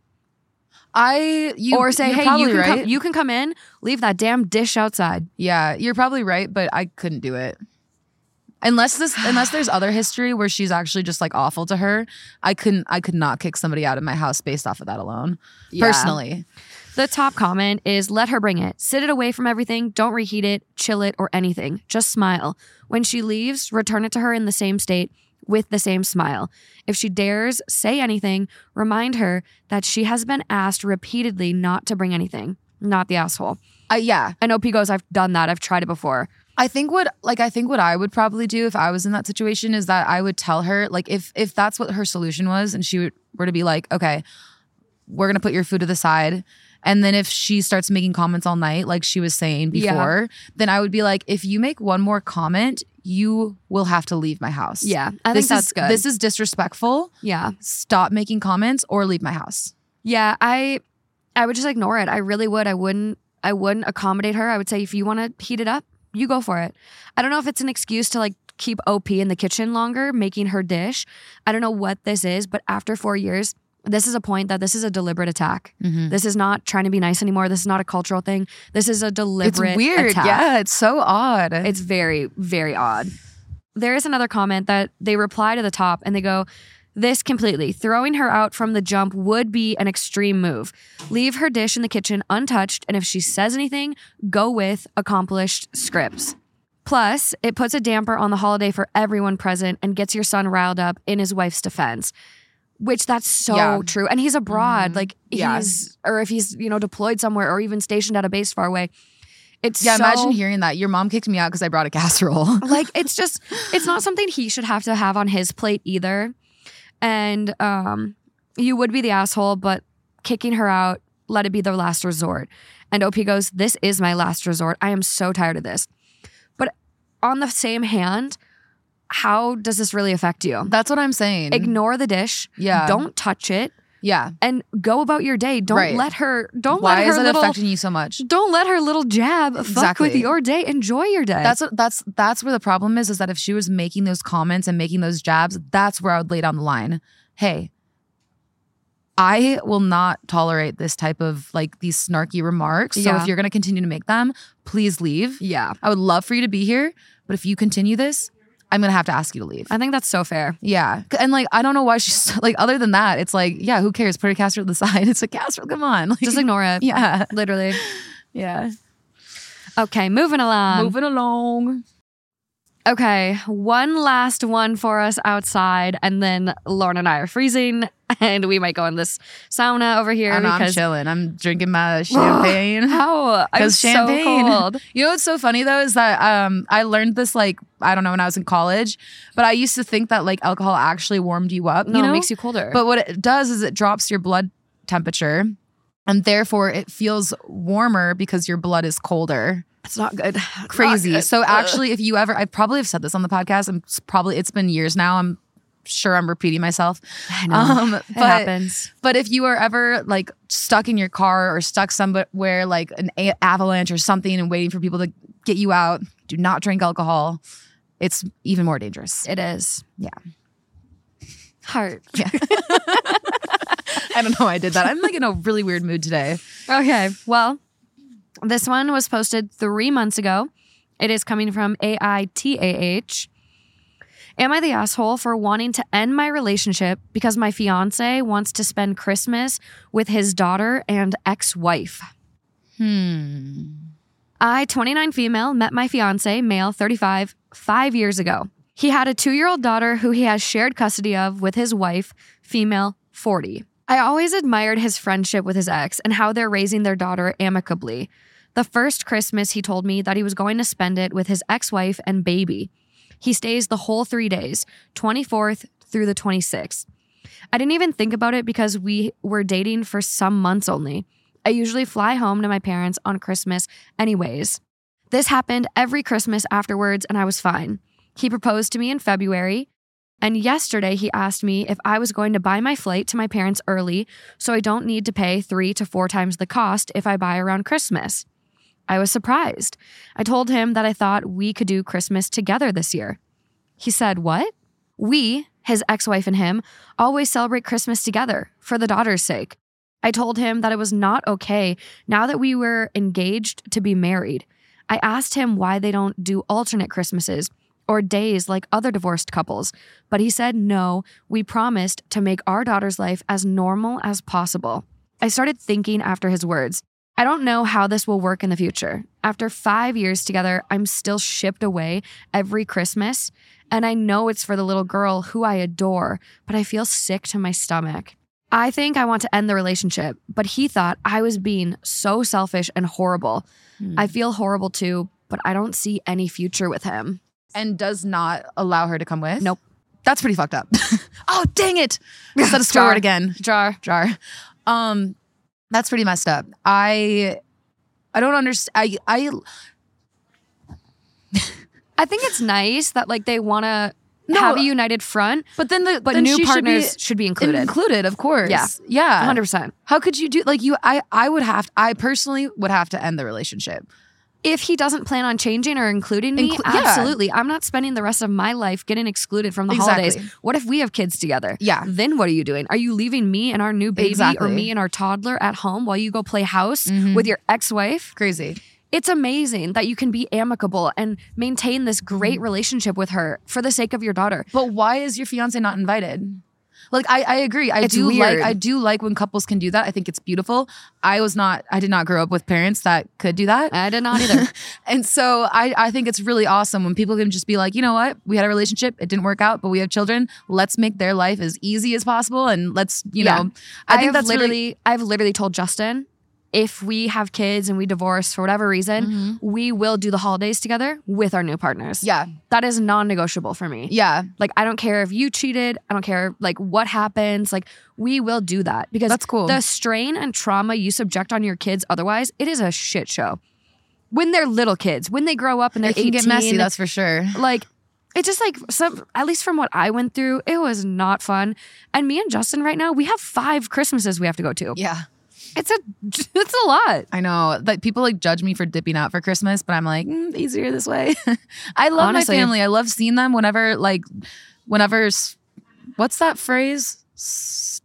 I you Or say, you're hey, you probably can, right. come, you can come in, leave that damn dish outside. Yeah, you're probably right, but I couldn't do it. Unless this unless there's other history where she's actually just like awful to her, I couldn't I could not kick somebody out of my house based off of that alone. Yeah. Personally. The top comment is, let her bring it. Sit it away from everything. Don't reheat it, chill it, or anything. Just smile. When she leaves, return it to her in the same state with the same smile. If she dares say anything, remind her that she has been asked repeatedly not to bring anything. Not the asshole. I yeah. I know P goes, I've done that. I've tried it before. I think what like I think what I would probably do if I was in that situation is that I would tell her, like, if if that's what her solution was and she would, were to be like, okay, we're gonna put your food to the side. And then if she starts making comments all night, like she was saying before, yeah. then I would be like, if you make one more comment, you will have to leave my house. Yeah, I this think that's is, good. This is disrespectful. Yeah. Stop making comments or leave my house. Yeah, I I would just ignore it. I really would. I wouldn't I wouldn't accommodate her. I would say, if you want to heat it up, you go for it. I don't know if it's an excuse to like keep O P in the kitchen longer, making her dish. I don't know what this is, but after four years, this is a point that this is a deliberate attack. Mm-hmm. This is not trying to be nice anymore. This is not a cultural thing. This is a deliberate It's weird. attack. Yeah, it's so odd. It's very, very odd. There is another comment that they reply to the top and they go, this completely. Throwing her out from the jump would be an extreme move. Leave her dish in the kitchen untouched, and if she says anything, go with accomplished scripts. Plus, it puts a damper on the holiday for everyone present and gets your son riled up in his wife's defense. Which that's so Yeah. true. And he's abroad. Mm-hmm. Like Yeah. he's, or if he's, you know, deployed somewhere or even stationed at a base far away. It's yeah, so, imagine hearing that. Your mom kicked me out because I brought a casserole. like, it's just, it's not something he should have to have on his plate either. And um, you would be the asshole, but kicking her out. Let it be the last resort. And O P goes, this is my last resort. I am so tired of this. But on the same hand, how does this really affect you? That's what I'm saying. Ignore the dish. Yeah. Don't touch it. Yeah. And go about your day. Don't Right. let her, don't Why let her is it little, affecting you so much? don't let her little jab fuck Exactly. with your day. Enjoy your day. That's what that's that's where the problem is, is that if she was making those comments and making those jabs, that's where I would lay down the line. Hey, I will not tolerate this type of like these snarky remarks. So Yeah. if you're gonna continue to make them, please leave. yeah. I would love for you to be here, but if you continue this, I'm gonna have to ask you to leave. I think that's so fair. Yeah. And like, I don't know why she's like, other than that, it's like, yeah, who cares? Put a casserole to the side. It's a casserole. Come on. Like, Just ignore it. yeah. Literally. Yeah. Okay, moving along. Moving along. Okay, one last one for us outside, and then Lauren and I are freezing, and we might go in this sauna over here I know, I'm because chilling. I'm drinking my champagne. how I'm Because so champagne. cold. You know what's so funny though is that um I learned this like I don't know when I was in college, but I used to think that like alcohol actually warmed you up. No, you know? it makes you colder. But what it does is it drops your blood temperature, and therefore it feels warmer because your blood is colder. it's not good. Crazy. Not good. So Ugh. actually, if you ever, I probably have said this on the podcast. I'm s- probably it's been years now. I'm sure I'm repeating myself. I know. Um, it but- happens. But if you are ever like stuck in your car or stuck somewhere like an a- avalanche or something and waiting for people to get you out, do not drink alcohol. It's even more dangerous. It is. Yeah. Heart. Yeah. I don't know why I did that. I'm like in a really weird mood today. Okay, well, this one was posted three months ago. It is coming from A I T A H. Am I the asshole for wanting to end my relationship because my fiance wants to spend Christmas with his daughter and ex-wife? Hmm. I, twenty-nine female, met my fiance, male, thirty-five, five years ago. He had a two-year-old daughter who he has shared custody of with his wife, female, forty. I always admired his friendship with his ex and how they're raising their daughter amicably. The first Christmas, he told me that he was going to spend it with his ex-wife and baby. He stays the whole three days, twenty-fourth through the twenty-sixth. I didn't even think about it because we were dating for some months only. I usually fly home to my parents on Christmas anyways. This happened every Christmas afterwards, and I was fine. He proposed to me in February, and yesterday he asked me if I was going to buy my flight to my parents early so I don't need to pay three to four times the cost if I buy around Christmas. I was surprised. I told him that I thought we could do Christmas together this year. He said, what? We, his ex-wife and him, always celebrate Christmas together for the daughter's sake. I told him that it was not okay now that we were engaged to be married. I asked him why they don't do alternate Christmases or days like other divorced couples, but he said no, we promised to make our daughter's life as normal as possible. I started thinking after his words. I don't know how this will work in the future. After five years together, I'm still shipped away every Christmas, and I know it's for the little girl who I adore, but I feel sick to my stomach. I think I want to end the relationship, but he thought I was being so selfish and horrible. Hmm. I feel horrible too, but I don't see any future with him. And does not allow her to come with? Nope. That's pretty fucked up. Oh, dang it. I said a swear Jar. word again. Jar. Jar. Um, that's pretty messed up. I I don't understand. I I I think it's nice that like they want to No. have a united front, but then the but then new she partners should should be, be included. included, of course. Yeah. Yeah. one hundred percent. How could you do like you I I would have I personally would have to end the relationship. If he doesn't plan on changing or including me, Inclu- yeah. absolutely. I'm not spending the rest of my life getting excluded from the Exactly. holidays. What if we have kids together? Yeah. Then what are you doing? Are you leaving me and our new baby Exactly. or me and our toddler at home while you go play house Mhm. with your ex-wife? Crazy. It's amazing that you can be amicable and maintain this great Mm-hmm. relationship with her for the sake of your daughter. But why is your fiance not invited? Like I, I agree. I It's do weird. like I do like when couples can do that. I think it's beautiful. I was not I did not grow up with parents that could do that. I did not either. And so I, I think it's really awesome when people can just be like, you know what? We had a relationship. It didn't work out, but we have children. Let's make their life as easy as possible. And let's, you Yeah. know, I think have that's literally, really, I've literally told Justin, if we have kids and we divorce for whatever reason, Mm-hmm. we will do the holidays together with our new partners. Yeah. That is non-negotiable for me. Yeah. Like, I don't care if you cheated. I don't care, like, what happens. Like, we will do that because That's cool. the strain and trauma you subject on your kids otherwise, it is a shit show. When they're little kids, when they grow up and they're It can eighteen, get messy, that's for sure. like, it just like some, at least from what I went through, it was not fun. And me and Justin right now, we have five Christmases we have to go to. Yeah. It's a, it's a lot. I know. Like people like judge me for dipping out for Christmas, but I'm like, mm, easier this way. I love Honestly. my family. I love seeing them whenever, like, whenever, s- what's that phrase? S-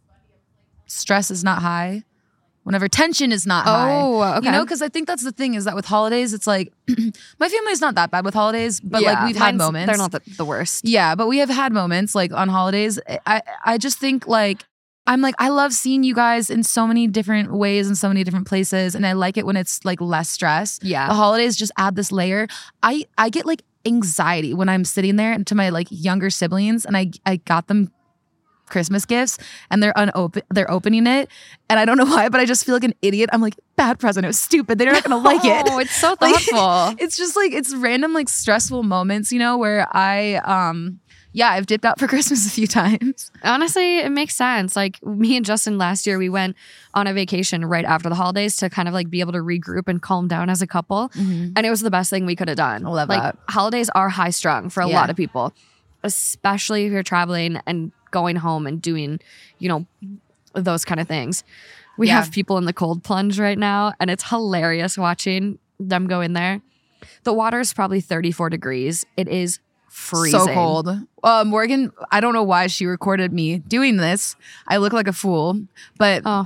stress is not high. Whenever tension is not high. Oh, okay. You know, because I think that's the thing is that with holidays, it's like, my family's not that bad with holidays, but like Yeah, we've had mine's- moments. They're not the, the worst. Yeah, but we have had moments like on holidays. I I just think like I'm like I love seeing you guys in so many different ways and so many different places, and I like it when it's like less stress. Yeah. The holidays just add this layer. I I get like anxiety when I'm sitting there to my like younger siblings, and I I got them Christmas gifts and they're unopen they're opening it, and I don't know why, but I just feel like an idiot. I'm like, bad present, it was stupid, they're not gonna like it. Oh, it's so Like, thoughtful. it's just like it's random like stressful moments, you know, where I um yeah, I've dipped out for Christmas a few times. Honestly, it makes sense. Like me and Justin last year, we went on a vacation right after the holidays to kind of like be able to regroup and calm down as a couple. And it was the best thing we could have done. I love like, that. Holidays are high strung for a Yeah. lot of people, especially if you're traveling and going home and doing, you know, those kind of things. We Yeah. have people in the cold plunge right now, and it's hilarious watching them go in there. The water is probably thirty-four degrees. It is freezing. So cold. Uh, Morgan, I don't know why she recorded me doing this. I look like a fool, but Oh,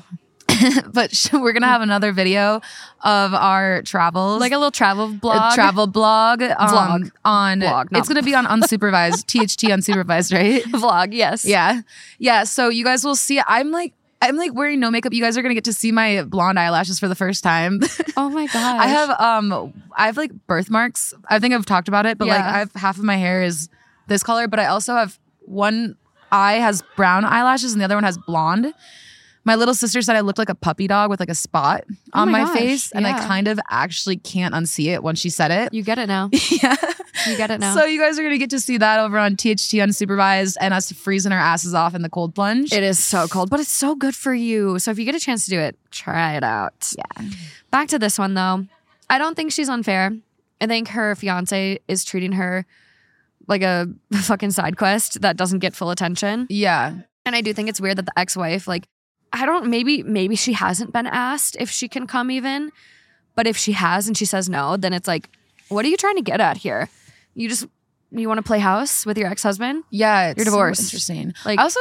but sh- we're gonna have another video of our travels, like a little travel a blog. travel blog, um, Vlog. on. Vlog, not it's gonna be on unsupervised, T H T unsupervised, right? vlog, yes. Yeah, yeah. So you guys will see. I'm like. I'm like wearing no makeup. You guys are gonna get to see my blonde eyelashes for the first time. Oh my god. I have um I have like birthmarks. I think I've talked about it, but like Yeah. I have half of my hair is this color, but I also have one eye has brown eyelashes and the other one has blonde. My little sister said I looked like a puppy dog with like a spot Oh on my my, gosh, face, and I yeah. kind of actually can't unsee it when she said it. You get it now. Yeah. You get it now. So you guys are gonna get to see that over on T H T unsupervised and us freezing our asses off in the cold plunge. It is so cold, but it's so good for you. So if you get a chance to do it, try it out. Yeah. Back to this one though. I don't think she's unfair. I think her fiance is treating her like a fucking side quest that doesn't get full attention. Yeah. And I do think it's weird that the ex-wife, like, I don't, maybe, maybe she hasn't been asked if she can come even. But if she has and she says no, then it's like, what are you trying to get at here? You just, you want to play house with your ex-husband? Yeah. It's You're divorced. So interesting. Like- I also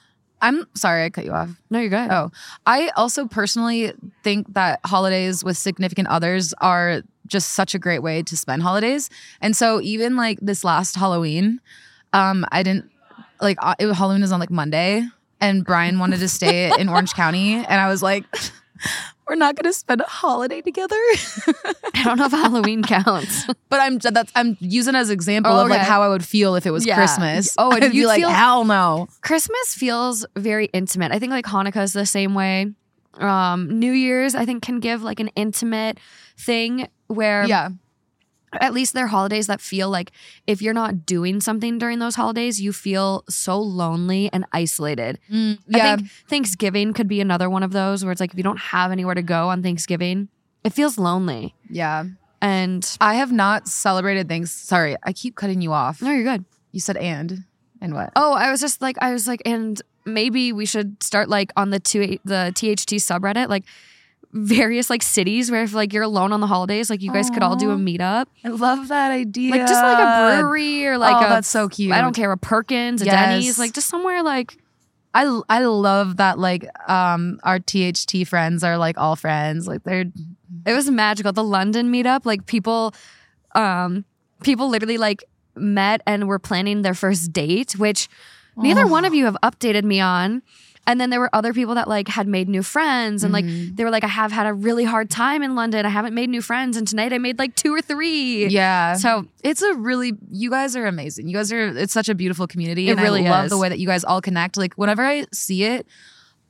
I'm sorry I cut you off. No, you're good. Oh, I also personally think that holidays with significant others are just such a great way to spend holidays. And so even like this last Halloween, um, I didn't like uh, it, Halloween was on like Monday, and Brian wanted to stay in Orange County, and I was like, we're not going to spend a holiday together. I don't know if Halloween counts. But I'm that's I'm using it as an example Oh, of like okay. how I would feel if it was Yeah. Christmas. Oh, and I'd be you'd like, feel- hell no. Christmas feels very intimate. I think like Hanukkah is the same way. Um, New Year's, I think, can give like an intimate thing where Yeah. at least they're holidays that feel like if you're not doing something during those holidays, you feel so lonely and isolated. Yeah. I think Thanksgiving could be another one of those where it's like if you don't have anywhere to go on Thanksgiving, it feels lonely. yeah. And I have not celebrated things. Sorry, I keep cutting you off. no, you're good. You said and. And what? Oh, I was just like, I was like, and maybe we should start like on the two, the T H T subreddit, like various like cities where if like you're alone on the holidays, like you guys could all do a Aw. meetup, I love that idea. like just like a brewery or like Oh, a, that's so cute. I don't care, a Perkins, a Yes. Denny's, like just somewhere like I I love that like um our T H T friends are like all friends. Like they're it was magical. The London meetup, like people, um, people literally like met and were planning their first date, which neither one of you have updated me on. And then there were other people that like had made new friends and like they were like, I have had a really hard time in London. I haven't made new friends, and tonight I made like two or three. yeah. So It's a really you guys are amazing. You guys are it's such a beautiful community. It and really I love is. the way that you guys all connect. Like whenever I see it,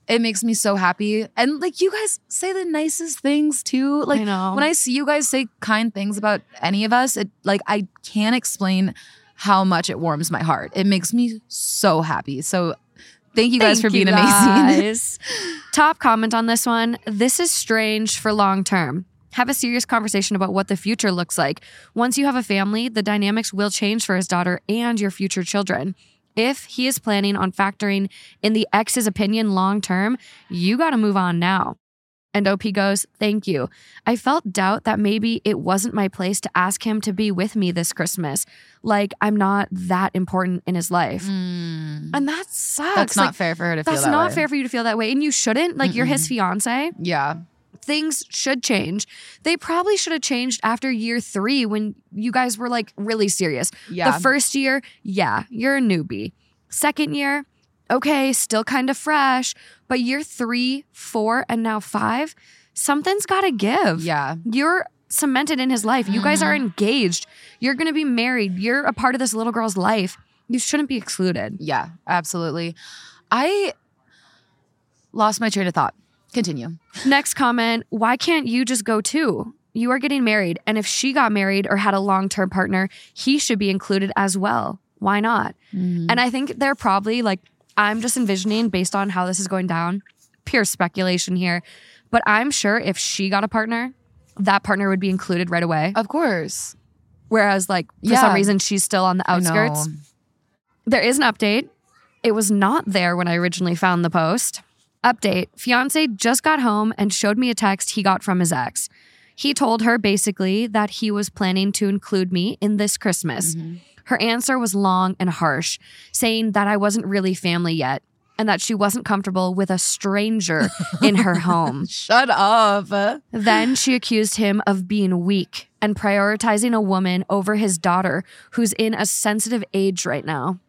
It makes me so happy. And like you guys say the nicest things too. Like I know. when I see you guys say kind things about any of us, it like I can't explain how much it warms my heart. It makes me so happy. So thank you guys Thank for being you amazing. guys. Top comment on this one. This is strange for long term. Have a serious conversation about what the future looks like. Once you have a family, the dynamics will change for his daughter and your future children. If he is planning on factoring in the ex's opinion long term, you got to move on now. And O P goes, thank you. I felt doubt that maybe it wasn't my place to ask him to be with me this Christmas. Like I'm not that important in his life. Mm. And that sucks. That's not Like, fair for her to feel That's that not way. fair for you to feel that way. And you shouldn't. Like, you're his Mm-mm. fiance. Yeah. Things should change. They probably should have changed after year three when you guys were like really serious. Yeah. The first year, yeah, you're a newbie. Second year, okay, still kind of fresh. But year three, four, and now five, something's got to give. Yeah. You're cemented in his life. You guys are engaged. You're going to be married. You're a part of this little girl's life. You shouldn't be excluded. Yeah, absolutely. I lost my train of thought. Continue. Next comment, why can't you just go too? You are getting married, and if she got married or had a long-term partner, he should be included as well. Why not? Mm-hmm. And I think they're probably like, I'm just envisioning based on how this is going down, pure speculation here, but I'm sure if she got a partner, that partner would be included right away. Of course. Whereas like for Yeah. some reason, she's still on the I outskirts. know. There is an update. It was not there when I originally found the post. Update, fiance just got home and showed me a text he got from his ex. He told her basically that he was planning to include me in this Christmas. Mm-hmm. Her answer was long and harsh, saying that I wasn't really family yet and that she wasn't comfortable with a stranger in her home. Shut up. Then she accused him of being weak and prioritizing a woman over his daughter, who's in a sensitive age right now.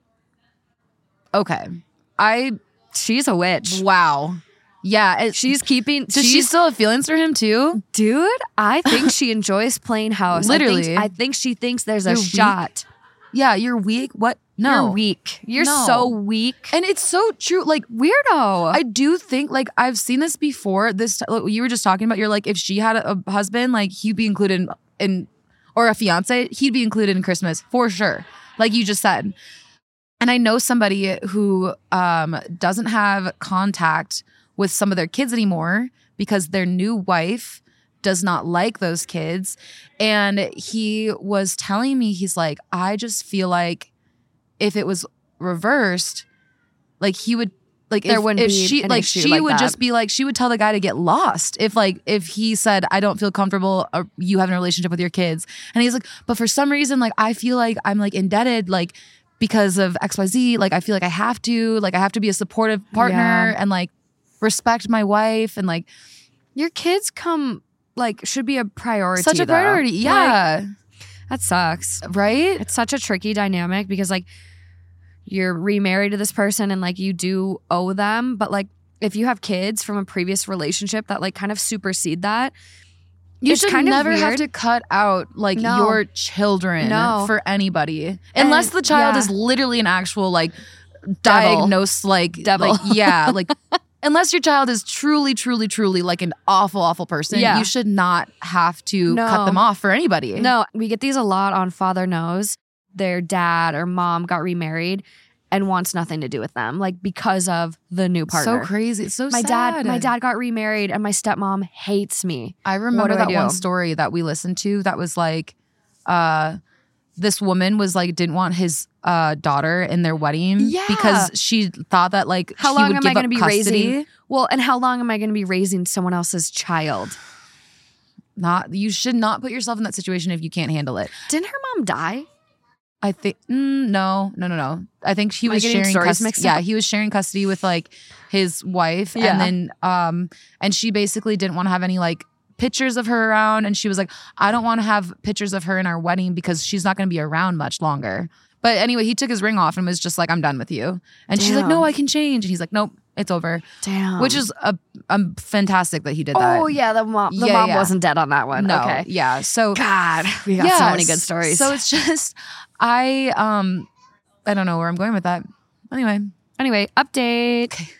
Okay. I, She's a witch. wow. Yeah. It, She's keeping. does she she's- still have feelings for him too? Dude, I think she enjoys playing house. I Literally. think, I think she thinks there's a You're weak? shot. Yeah, you're weak. What? No. You're weak. You're No. so weak. And it's so true. Like, Weirdo. I do think, like, I've seen this before. This, like, you were just talking about, you're like, if she had a, a husband, like, he'd be included in, in, or a fiance, he'd be included in Christmas for sure. Like you just said. And I know somebody who um, doesn't have contact with some of their kids anymore because their new wife does not like those kids. And he was telling me, he's like, I just feel like if it was reversed, like he would, like There if, wouldn't if be she, an like issue she like would that. just be like, she would tell the guy to get lost if like, if he said, I don't feel comfortable or you having a relationship with your kids. And he's like, but for some reason, like, I feel like I'm like indebted, like, because of X Y Z, like I feel like I have to, like I have to be a supportive partner Yeah. and like respect my wife and like Your kids come, like, should be a priority. such a though. priority. Like, Yeah. that sucks. Right? It's such a tricky dynamic because, like, you're remarried to this person and, like, you do owe them. But, like, if you have kids from a previous relationship that, like, kind of supersede that, You it's should kind of never have weird. to cut out like No. your children No. for anybody. Unless And- the child yeah. is literally an actual like diagnosed like Devil. like yeah, like unless your child is truly, truly, truly like an awful, awful person, Yeah. you should not have to No. cut them off for anybody. No, we get these a lot on Father Knows. Their dad or mom got remarried and wants nothing to do with them, like because of the new partner. So crazy. It's so My sad. dad, my dad got remarried, and my stepmom hates me. I remember do I that one do? story that we listened to that was like uh this woman was like didn't want his uh daughter in their wedding Yeah. because she thought that like How he long would am give I going to up be custody. raising? Well, and how long am I going to be raising someone else's child? Not you should not put yourself in that situation if you can't handle it. Didn't her mom die? I think mm, no, no, no, no. I think he Am I was getting sharing stories custody. mixed Yeah, up? he was sharing custody with like his wife, Yeah. and then um, and she basically didn't want to have any like pictures of her around, and she was like, I don't want to have pictures of her in our wedding because she's not going to be around much longer. But anyway, he took his ring off and was just like, I'm done with you. And she's like, Damn. no, I can change. And he's like, nope, it's over. Damn. Which is a, a fantastic that he did that. oh yeah, the mom. The Yeah, mom yeah. wasn't dead on that one. no, Okay. yeah. So God, we got so many good stories. So it's just I um I don't know where I'm going with that. Anyway, anyway, update.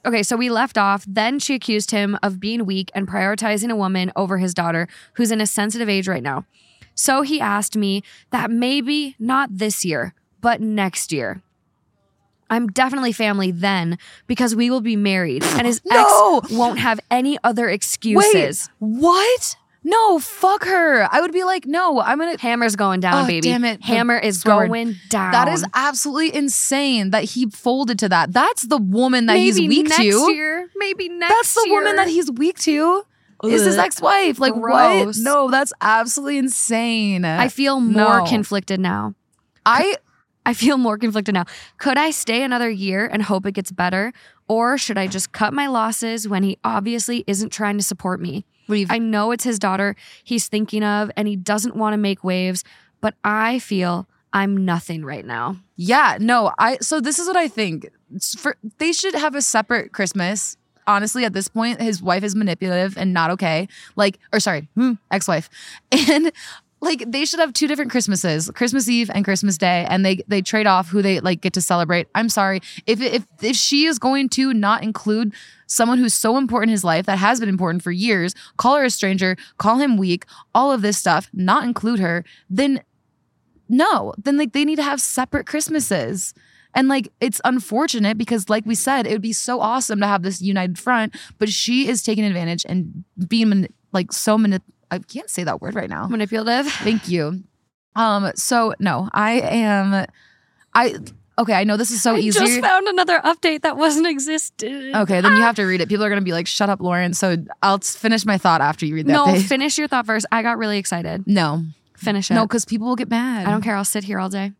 Okay, so we left off. Then she accused him of being weak and prioritizing a woman over his daughter, who's in a sensitive age right now. So he asked me that maybe not this year, but next year. I'm definitely family then because we will be married and his No! ex won't have any other excuses. Wait, what? No, fuck her. I would be like, no, I'm gonna. Hammer's going down, Oh, baby. damn it. Hammer The is sword. going down. That is absolutely insane that he folded to that. That's the woman that maybe he's weak next to. year. Maybe next That's the year. woman that he's weak to. Is his Ugh. ex-wife. Like, Gross. what? No, that's absolutely insane. I feel more No. conflicted now. I I feel more conflicted now. Could I stay another year and hope it gets better? Or should I just cut my losses when he obviously isn't trying to support me? what do you I know it's his daughter he's thinking of and he doesn't want to make waves, but I feel I'm nothing right now. Yeah, no, I so this is what I think. It's for they should have a separate Christmas. Honestly, at this point, his wife is manipulative and not okay. Like, or sorry, hmm, ex-wife. And like they should have two different Christmases, Christmas Eve and Christmas Day, and they they trade off who they like get to celebrate. I'm sorry. If if if she is going to not include someone who's so important in his life that has been important for years, call her a stranger, call him weak, all of this stuff, not include her, then no, then like they need to have separate Christmases. And like it's unfortunate because like we said, it would be so awesome to have this united front, but she is taking advantage and being mani- like so manip- I can't say that word right now. Manipulative. Thank you. Um so no, I am I okay, I know this is so I easy. just found another update that wasn't existed. Okay, then you have to read it. People are going to be like, "Shut up, Lauren." So I'll s- finish my thought after you read that. No, update. finish your thought first. I got really excited. no. Finish it. No, cuz people will get mad. I don't care. I'll sit here all day.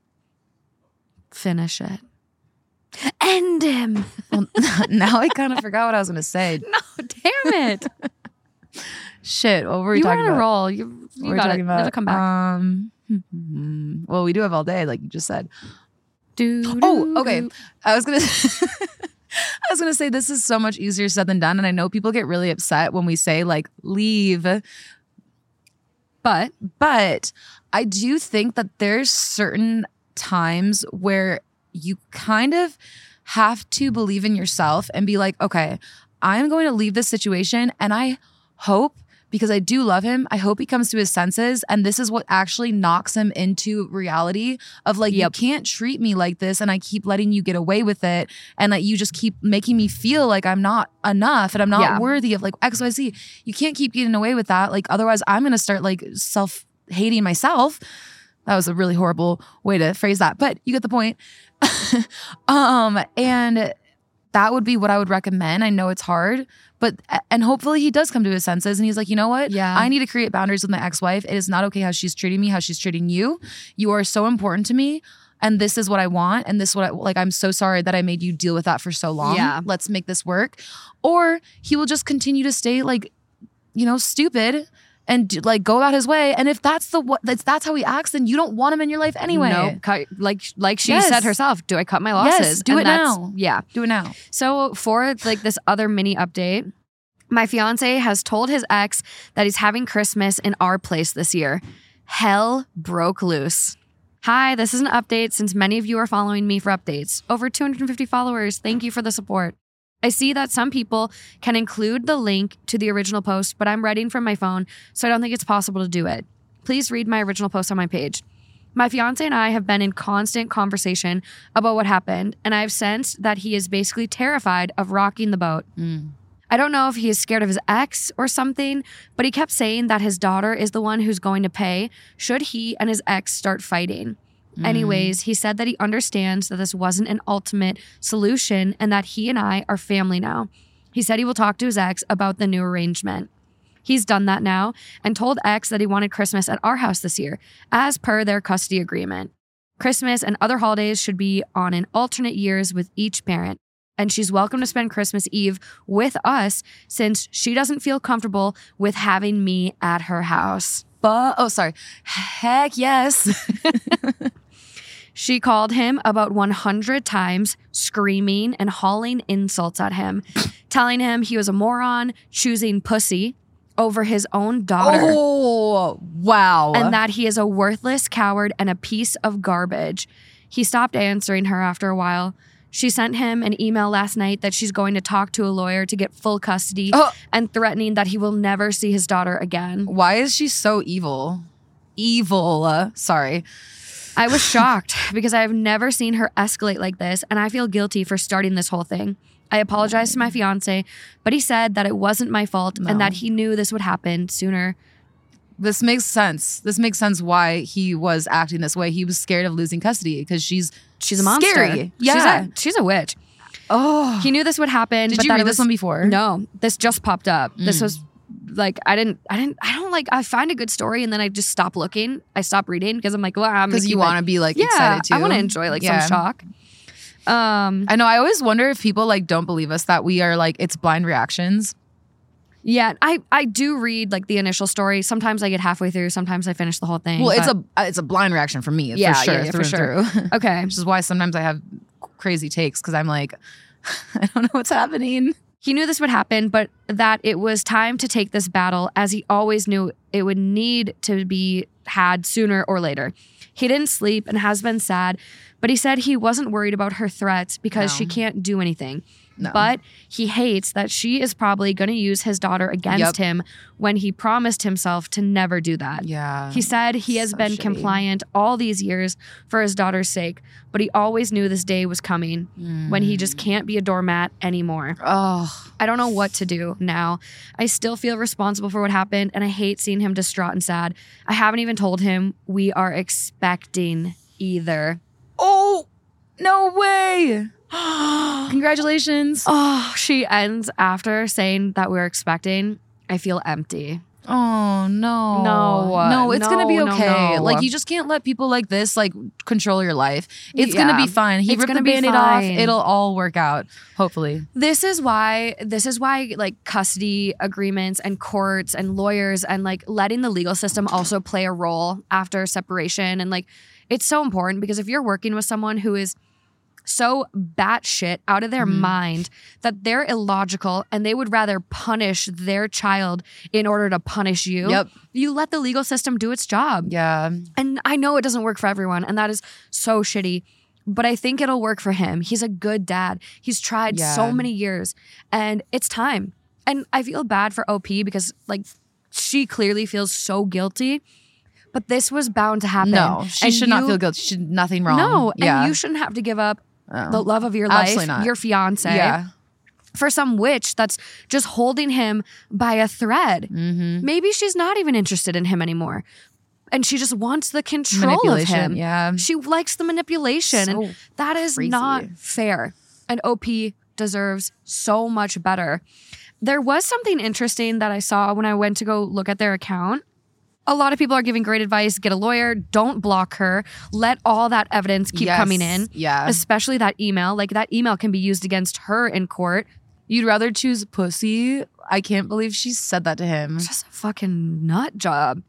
Finish it. End him. Well, now I kind of forgot what I was going to say. No, damn it. Shit, what were we You were talking on a about? roll. You, What you were we got it. talking about? It'll come back. Um, well, we do have all day, like you just said. Do, Oh, do, okay. do. I was gonna, I was gonna say this is so much easier said than done, and I know people get really upset when we say like leave, But but I do think that there's certain times where you kind of have to believe in yourself and be like, okay, I'm going to leave this situation, and I hope, because I do love him, I hope he comes to his senses, and this is what actually knocks him into reality of like, Yep. you can't treat me like this, and I keep letting you get away with it, and like you just keep making me feel like I'm not enough and I'm not Yeah. worthy of like X Y Z. You can't keep getting away with that. Like otherwise I'm gonna start like self-hating myself. That was a really horrible way to phrase that, but you get the point. um, and that would be what I would recommend. I know it's hard, but and hopefully he does come to his senses and he's like, you know what? Yeah. I need to create boundaries with my ex-wife. It is not okay how she's treating me, how she's treating you. You are so important to me. And this is what I want. And this is what I like. I'm so sorry that I made you deal with that for so long. Yeah. Let's make this work. Or he will just continue to stay like, you know, stupid and do, like go about his way. And if that's the what that's that's how he acts, then you don't want him in your life anyway. no, cut, like like she Yes. said herself, do I cut my Yes, losses? do And it that's- now. Yeah. Do it now. So for like this other mini update, my fiance has told his ex that he's having Christmas in our place this year. Hell broke loose. Hi, this is an update since many of you are following me for updates. Over two hundred fifty followers. Thank you for the support. I see that some people can include the link to the original post, but I'm writing from my phone, so I don't think it's possible to do it. Please read my original post on my page. My fiance and I have been in constant conversation about what happened, and I've sensed that he is basically terrified of rocking the boat. I don't know if he is scared of his ex or something, but he kept saying that his daughter is the one who's going to pay should he and his ex start fighting. Anyways, he said that he understands that this wasn't an ultimate solution and that he and I are family now. He said he will talk to his ex about the new arrangement. He's done that now and told ex that he wanted Christmas at our house this year, as per their custody agreement. Christmas and other holidays should be on in alternate years with each parent. And she's welcome to spend Christmas Eve with us since she doesn't feel comfortable with having me at her house. But oh, sorry. Heck yes. She called him about one hundred times, screaming and hauling insults at him, telling him he was a moron, choosing pussy over his own daughter, Oh, wow. and that he is a worthless coward and a piece of garbage. He stopped answering her after a while. She sent him an email last night that she's going to talk to a lawyer to get full custody Oh. and threatening that he will never see his daughter again. Why is she so evil? Evil. Uh, sorry. I was shocked because I have never seen her escalate like this, and I feel guilty for starting this whole thing. I apologized to my fiance, but he said that it wasn't my fault No. and that he knew this would happen sooner. This makes sense. This makes sense why he was acting this way. He was scared of losing custody because she's She's a monster. Scary. She's Yeah. a, she's a witch. Oh. He knew this would happen. Did but you that read it was, this one before? No, this just popped up. This Mm. was like I didn't, I didn't, I don't like. I find a good story and then I just stop looking. I stop reading because I'm like, well, I'm Because you want to be like yeah, excited too. I want to enjoy like Yeah. some shock. Um, I know. I always wonder if people like don't believe us that we are like it's blind reactions. yeah, I I do read like the initial story. Sometimes I get halfway through. Sometimes I finish the whole thing. Well, it's but- a it's a blind reaction for me. Yeah, for sure, yeah, yeah, through for and sure. through. okay. Which is why sometimes I have crazy takes because I'm like, I don't know what's happening. He knew this would happen, but that it was time to take this battle, as he always knew it would need to be had sooner or later. He didn't sleep and has been sad, but he said he wasn't worried about her threats because No. she can't do anything. No. But he hates that she is probably going to use his daughter against Yep. him when he promised himself to never do that. Yeah. He said he has So been shitty. compliant all these years for his daughter's sake, but he always knew this day was coming when he just can't be a doormat anymore. Oh, I don't know what to do now. I still feel responsible for what happened, and I hate seeing him distraught and sad. I haven't even told him we are expecting either. oh, no way! Congratulations! Oh, she ends after saying that we're expecting. I feel empty. Oh no, No, no! It's gonna be no, no, okay. no. Like you just can't let people like this like control your life. It's gonna Yeah. be fine. He It's ripped gonna the be Band-Aid off. fine. It'll all work out. Hopefully. This is why this is why like custody agreements and courts and lawyers and like letting the legal system also play a role after separation, and like it's so important because if you're working with someone who is so batshit out of their Mhm. mind that they're illogical and they would rather punish their child in order to punish you, Yep. you let the legal system do its job. Yeah. And I know it doesn't work for everyone, and that is so shitty. But I think it'll work for him. He's a good dad. He's tried Yeah. so many years, and it's time. And I feel bad for O P because, like, she clearly feels so guilty. But this was bound to happen. No, she And should not you- feel guilty. She did nothing wrong. No, Yeah. and you shouldn't have to give up Oh. the love of your life, Absolutely not. your fiance, Yeah. for some witch that's just holding him by a thread. Mm-hmm. Maybe she's not even interested in him anymore. And she just wants the control of Manipulation. him. Yeah. She likes the manipulation. So and that is crazy. not fair. And O P deserves so much better. There was something interesting that I saw when I went to go look at their account. A lot of people are giving great advice. Get a lawyer. Don't block her. Let all that evidence keep Yes. coming in. Yeah. Especially that email. Like that email can be used against her in court. You'd rather choose pussy? I can't believe she said that to him. It's just a fucking nut job.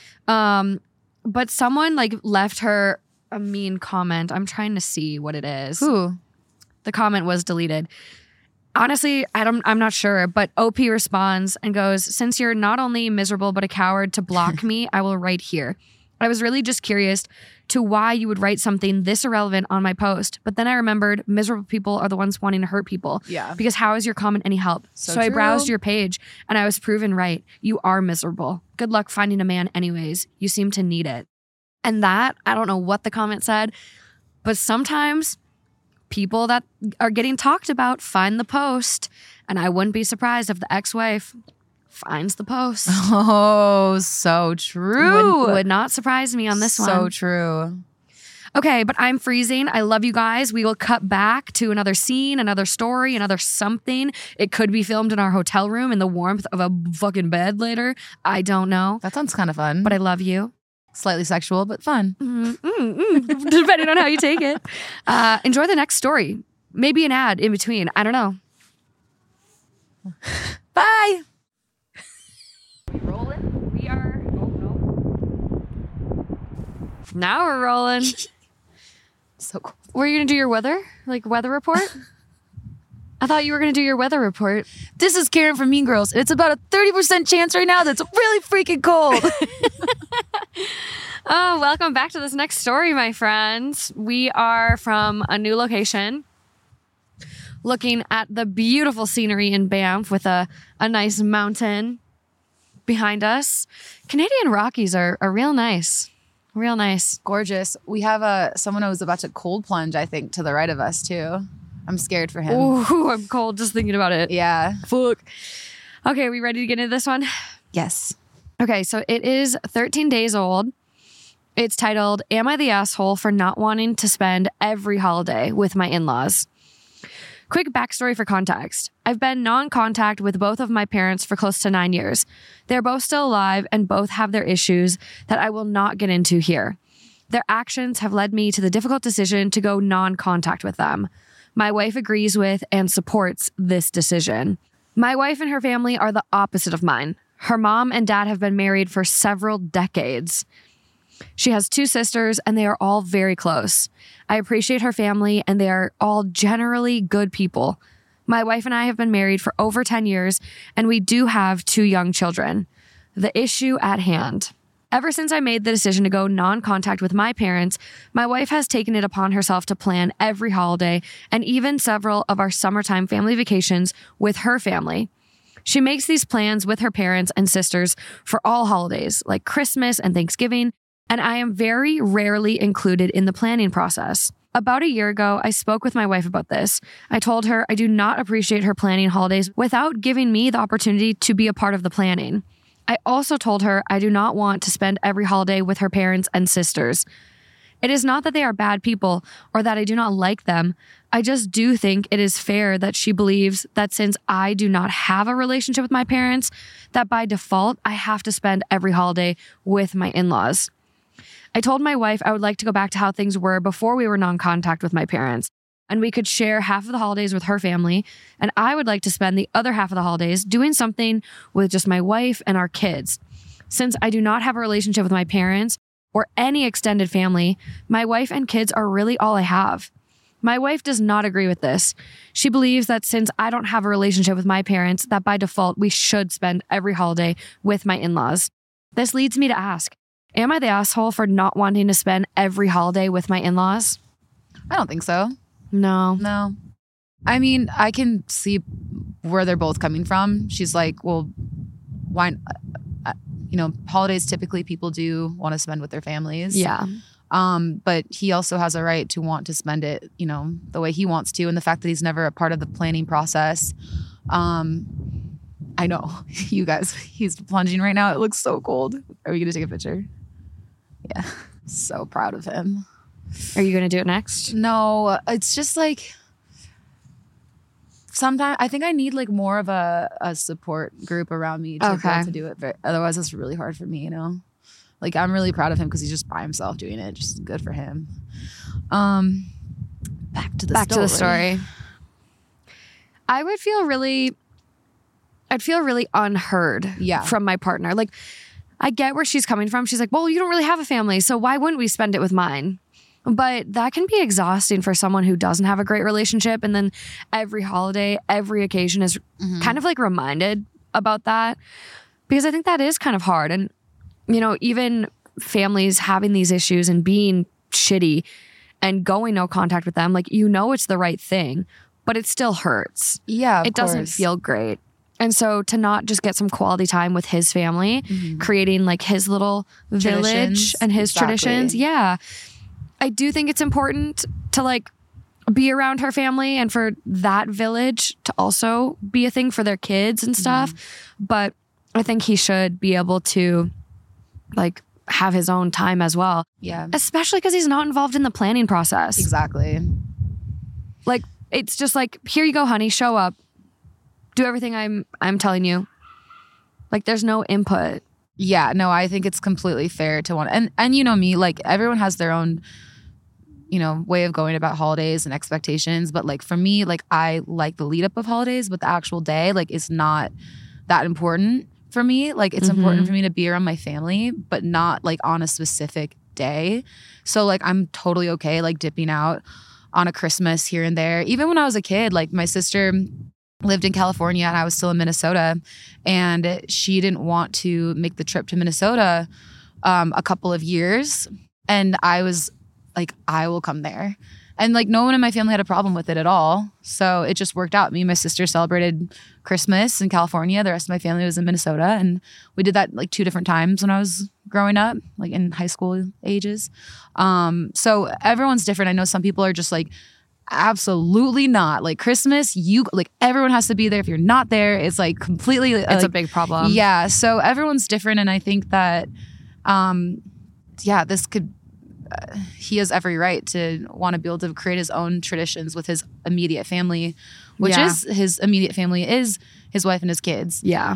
Um, but someone like left her a mean comment. I'm trying to see what it is. Who? The comment was deleted. Honestly, I don't, I'm not sure, but O P responds and goes, since you're not only miserable but a coward to block me, I will write here. I was really just curious to why you would write something this irrelevant on my post. But then I remembered miserable people are the ones wanting to hurt people. Yeah. Because how is your comment any help? So So, I true. browsed your page and I was proven right. You are miserable. Good luck finding a man anyways. You seem to need it. And that, I don't know what the comment said, but sometimes people that are getting talked about find the post. And I wouldn't be surprised if the ex-wife finds the post. Oh, so true. Would, would not surprise me on this so one. true. Okay, but I'm freezing. I love you guys. We will cut back to another scene, another story, another something. It could be filmed in our hotel room in the warmth of a fucking bed later. I don't know. That sounds kind of fun. But I love you. Slightly sexual, but fun. Mm, mm, mm, depending on how you take it. Uh, enjoy the next story. Maybe an ad in between. I don't know. Bye. We rolling? We are. Oh, no. Now we're rolling. So cool. Were you going to do your weather? Like weather report? I thought you were going to do your weather report. This is Karen from Mean Girls, and it's about a thirty percent chance right now that's really freaking cold. Oh, welcome back to this next story, my friends. We are from a new location. looking at the beautiful scenery in Banff with a, a nice mountain behind us. Canadian Rockies are, are real nice. Real nice. Gorgeous. We have a someone who's about to cold plunge, I think, to the right of us too. I'm scared for him. Ooh, I'm cold just thinking about it. Yeah. Fuck. Okay, are we ready to get into this one? Yes. Okay, so it is thirteen days old. It's titled, Am I the Asshole for Not Wanting to Spend Every Holiday with My In-Laws? Quick backstory for context. I've been non-contact with both of my parents for close to nine years. They're both still alive and both have their issues that I will not get into here. Their actions have led me to the difficult decision to go non-contact with them. My wife agrees with and supports this decision. My wife and her family are the opposite of mine. Her mom and dad have been married for several decades. She has two sisters, and they are all very close. I appreciate her family, and they are all generally good people. My wife and I have been married for over ten years, and we do have two young children. The issue at hand. Ever since I made the decision to go non-contact with my parents, my wife has taken it upon herself to plan every holiday and even several of our summertime family vacations with her family. She makes these plans with her parents and sisters for all holidays, like Christmas and Thanksgiving, and I am very rarely included in the planning process. About a year ago, I spoke with my wife about this. I told her I do not appreciate her planning holidays without giving me the opportunity to be a part of the planning. I also told her I do not want to spend every holiday with her parents and sisters. It is not that they are bad people or that I do not like them. I just do think it is fair that she believes that since I do not have a relationship with my parents, that by default, I have to spend every holiday with my in-laws. I told my wife I would like to go back to how things were before we were non-contact with my parents, and we could share half of the holidays with her family, and I would like to spend the other half of the holidays doing something with just my wife and our kids. Since I do not have a relationship with my parents or any extended family, my wife and kids are really all I have. My wife does not agree with this. She believes that since I don't have a relationship with my parents, that by default, we should spend every holiday with my in-laws. This leads me to ask, am I the asshole for not wanting to spend every holiday with my in-laws? I don't think so. No. No. I mean, I can see where they're both coming from. She's like, well, why, uh, you know, holidays typically people do want to spend with their families. Yeah. Um, but he also has a right to want to spend it, you know, the way he wants to. And the fact that he's never a part of the planning process. Um, I know you guys, he's plunging right now. It looks so cold. Are we going to take a picture? Yeah. So proud of him. Are you going to do it next? No, it's just like sometimes I think I need like more of a, a support group around me to, Okay. be able to do it. But otherwise, it's really hard for me, you know? Like, I'm really proud of him because he's just by himself doing it. Just good for him. Um, back to the Back story. to the story. I would feel really, I'd feel really unheard Yeah. from my partner. Like, I get where she's coming from. She's like, well, you don't really have a family, so why wouldn't we spend it with mine? But that can be exhausting for someone who doesn't have a great relationship. And then every holiday, every occasion is Mhm. kind of like reminded about that. Because I think that is kind of hard. And, you know, even families having these issues and being shitty and going no contact with them, like, you know, it's the right thing, but it still hurts. Yeah, of It doesn't course. feel great. And so to not just get some quality time with his family, Mhm. creating like his little village Traditions. and his Exactly. traditions. Yeah. I do think it's important to like be around her family and for that village to also be a thing for their kids and stuff. Mm-hmm. But I think he should be able to like have his own time as well, Yeah, especially because he's not involved in the planning process. exactly. Like, it's just like, here you go, honey, show up, do everything I'm I'm telling you. Like, there's no input. Yeah, no, I think it's completely fair to want, and and you know me, like everyone has their own, you know, way of going about holidays and expectations. But like for me, like I like the lead up of holidays, but the actual day, like, is not that important for me. Like, it's Mhm. important for me to be around my family, but not like on a specific day. So like I'm totally okay like dipping out on a Christmas here and there. Even when I was a kid, like my sister lived in California and I was still in Minnesota, and she didn't want to make the trip to Minnesota um, a couple of years. And I was like, I will come there. And like no one in my family had a problem with it at all. So it just worked out. Me and my sister celebrated Christmas in California. The rest of my family was in Minnesota. And we did that like two different times when I was growing up, like in high school ages. Um, so everyone's different. I know some people are just like, absolutely not. Like Christmas, you like everyone has to be there. If you're not there, it's like completely It's like, a big problem. Yeah. So everyone's different. And I think that, um, yeah, this could, uh, he has every right to want to be able to create his own traditions with his immediate family, which Yeah. is his immediate family is his wife and his kids. Yeah.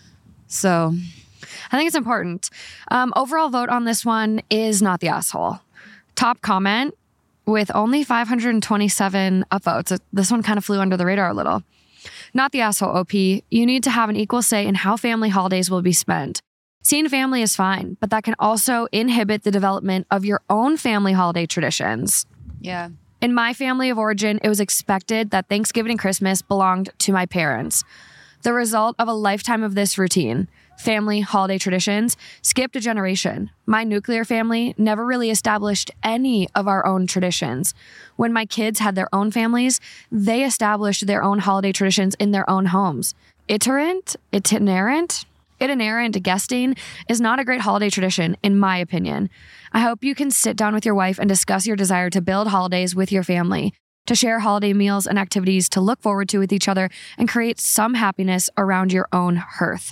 So I think it's important. Um, overall vote on this one is not the asshole. Top comment with only five hundred twenty-seven upvotes. This one kind of flew under the radar a little. Not the asshole, O P. You need to have an equal say in how family holidays will be spent. Seeing family is fine, but that can also inhibit the development of your own family holiday traditions. yeah. In my family of origin, it was expected that Thanksgiving and Christmas belonged to my parents. The result of a lifetime of this routine, family holiday traditions, skipped a generation. My nuclear family never really established any of our own traditions. When my kids had their own families, they established their own holiday traditions in their own homes. Iterant, itinerant, itinerant guesting is not a great holiday tradition, in my opinion. I hope you can sit down with your wife and discuss your desire to build holidays with your family, to share holiday meals and activities to look forward to with each other, and create some happiness around your own hearth.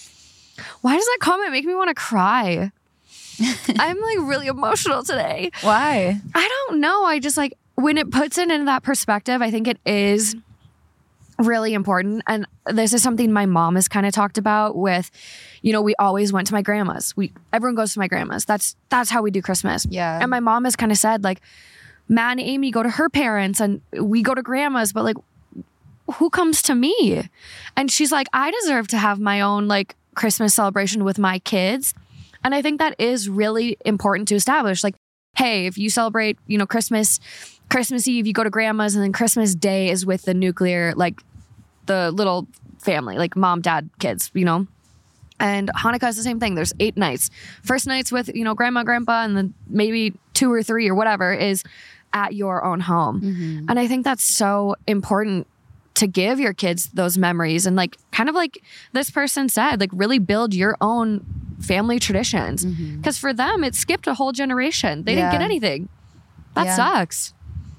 Why does that comment make me want to cry? I'm like really emotional today. Why? I don't know. I just like when it puts it into that perspective, I think it is really important. And this is something my mom has kind of talked about with, you know, we always went to my grandma's. We everyone goes to my grandma's. That's that's how we do Christmas. Yeah. And my mom has kind of said like, Matt and Amy go to her parents and we go to grandma's, but like, who comes to me? And she's like, I deserve to have my own like Christmas celebration with my kids. And I think that is really important to establish. Like, hey, if you celebrate, you know, Christmas, Christmas Eve, you go to grandma's, and then Christmas Day is with the nuclear, like the little family, like mom, dad, kids, you know? And Hanukkah is the same thing. There's eight nights. First night's with, you know, grandma, grandpa, and then maybe two or three or whatever is at your own home. Mm-hmm. And I think that's so important to give your kids those memories and like kind of like this person said, like really build your own family traditions. Because mm-hmm. for them, it skipped a whole generation. They yeah. didn't get anything. That yeah. sucks.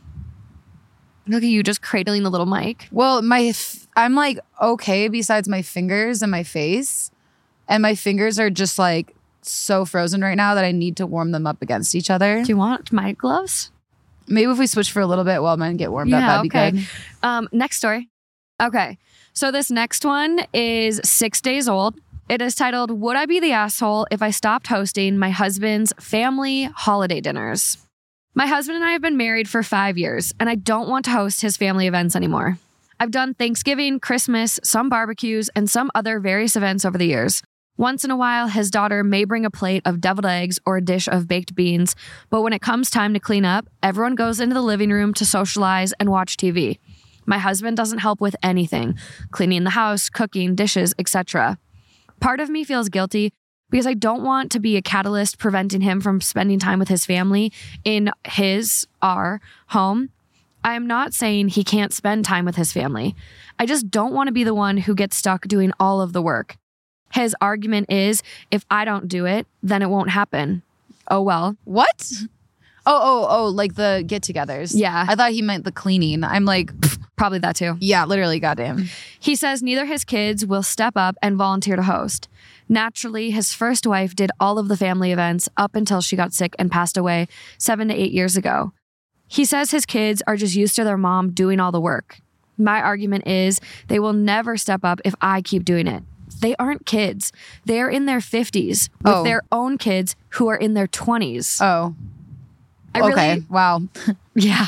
Look at you just cradling the little mic. Well, my f- I'm like okay besides my fingers and my face. And my fingers are just like so frozen right now that I need to warm them up against each other. Do you want my gloves? Maybe if we switch for a little bit while mine get warmed yeah, up, that'd okay. be good. Um, next story. Okay. So this next one is six days old. It is titled, Would I Be the Asshole If I Stopped Hosting My Husband's Family Holiday Dinners? My husband and I have been married for five years, and I don't want to host his family events anymore. I've done Thanksgiving, Christmas, some barbecues, and some other various events over the years. Once in a while, his daughter may bring a plate of deviled eggs or a dish of baked beans, but when it comes time to clean up, everyone goes into the living room to socialize and watch T V. My husband doesn't help with anything, cleaning the house, cooking, dishes, et cetera. Part of me feels guilty because I don't want to be a catalyst preventing him from spending time with his family in his, our home. I am not saying he can't spend time with his family. I just don't want to be the one who gets stuck doing all of the work. His argument is, if I don't do it, then it won't happen. Oh, well. What? Oh, oh, oh, like the get-togethers. Yeah. I thought he meant the cleaning. I'm like... Probably that too. Yeah, literally, goddamn. He says neither his kids will step up and volunteer to host. Naturally, his first wife did all of the family events up until she got sick and passed away seven to eight years ago. He says his kids are just used to their mom doing all the work. My argument is they will never step up if I keep doing it. They aren't kids. They're in their fifties with oh. their own kids who are in their twenties. Oh. I okay. Really, wow. Yeah.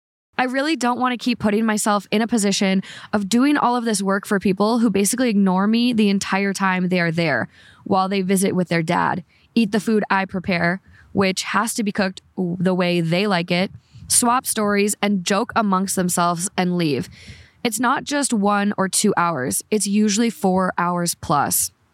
I really don't want to keep putting myself in a position of doing all of this work for people who basically ignore me the entire time they are there while they visit with their dad, eat the food I prepare, which has to be cooked the way they like it, swap stories, and joke amongst themselves and leave. It's not just one or two hours. It's usually four hours plus.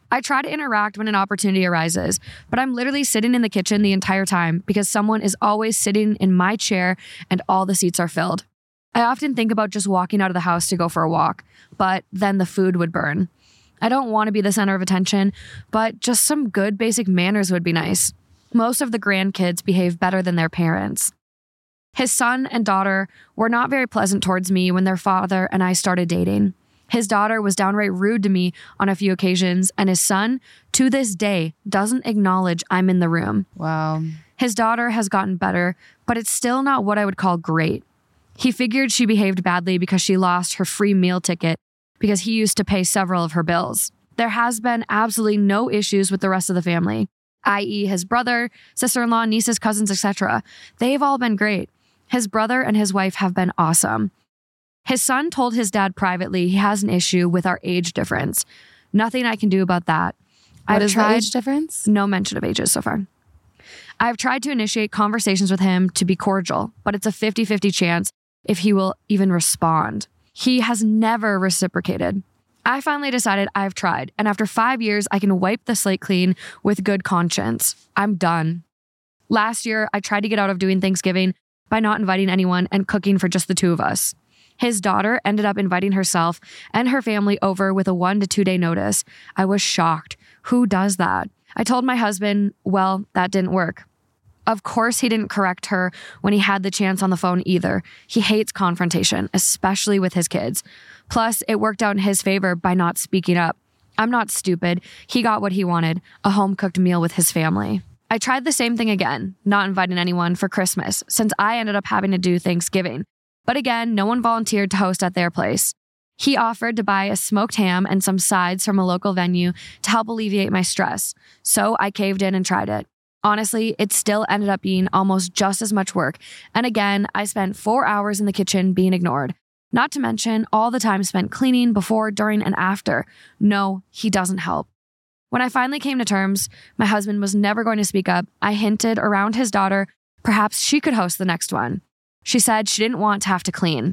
I try to interact when an opportunity arises, but I'm literally sitting in the kitchen the entire time because someone is always sitting in my chair and all the seats are filled. I often think about just walking out of the house to go for a walk, but then the food would burn. I don't want to be the center of attention, but just some good basic manners would be nice. Most of the grandkids behave better than their parents. His son and daughter were not very pleasant towards me when their father and I started dating. His daughter was downright rude to me on a few occasions, and his son, to this day, doesn't acknowledge I'm in the room. Wow. His daughter has gotten better, but it's still not what I would call great. He figured she behaved badly because she lost her free meal ticket because he used to pay several of her bills. There has been absolutely no issues with the rest of the family, that is his brother, sister-in-law, nieces, cousins, et cetera. They've all been great. His brother and his wife have been awesome. His son told his dad privately he has an issue with our age difference. Nothing I can do about that. What I've is tried, the age difference? No mention of ages so far. I've tried to initiate conversations with him to be cordial, but it's a fifty-fifty chance if he will even respond. He has never reciprocated. I finally decided I've tried, and after five years, I can wipe the slate clean with good conscience. I'm done. Last year, I tried to get out of doing Thanksgiving by not inviting anyone and cooking for just the two of us. His daughter ended up inviting herself and her family over with a one to two day notice. I was shocked. Who does that? I told my husband, well, that didn't work. Of course, he didn't correct her when he had the chance on the phone either. He hates confrontation, especially with his kids. Plus, it worked out in his favor by not speaking up. I'm not stupid. He got what he wanted, a home-cooked meal with his family. I tried the same thing again, not inviting anyone for Christmas, since I ended up having to do Thanksgiving. But again, no one volunteered to host at their place. He offered to buy a smoked ham and some sides from a local venue to help alleviate my stress. So I caved in and tried it. Honestly, it still ended up being almost just as much work. And again, I spent four hours in the kitchen being ignored. Not to mention all the time spent cleaning before, during, and after. No, he doesn't help. When I finally came to terms, my husband was never going to speak up. I hinted around his daughter, perhaps she could host the next one. She said she didn't want to have to clean.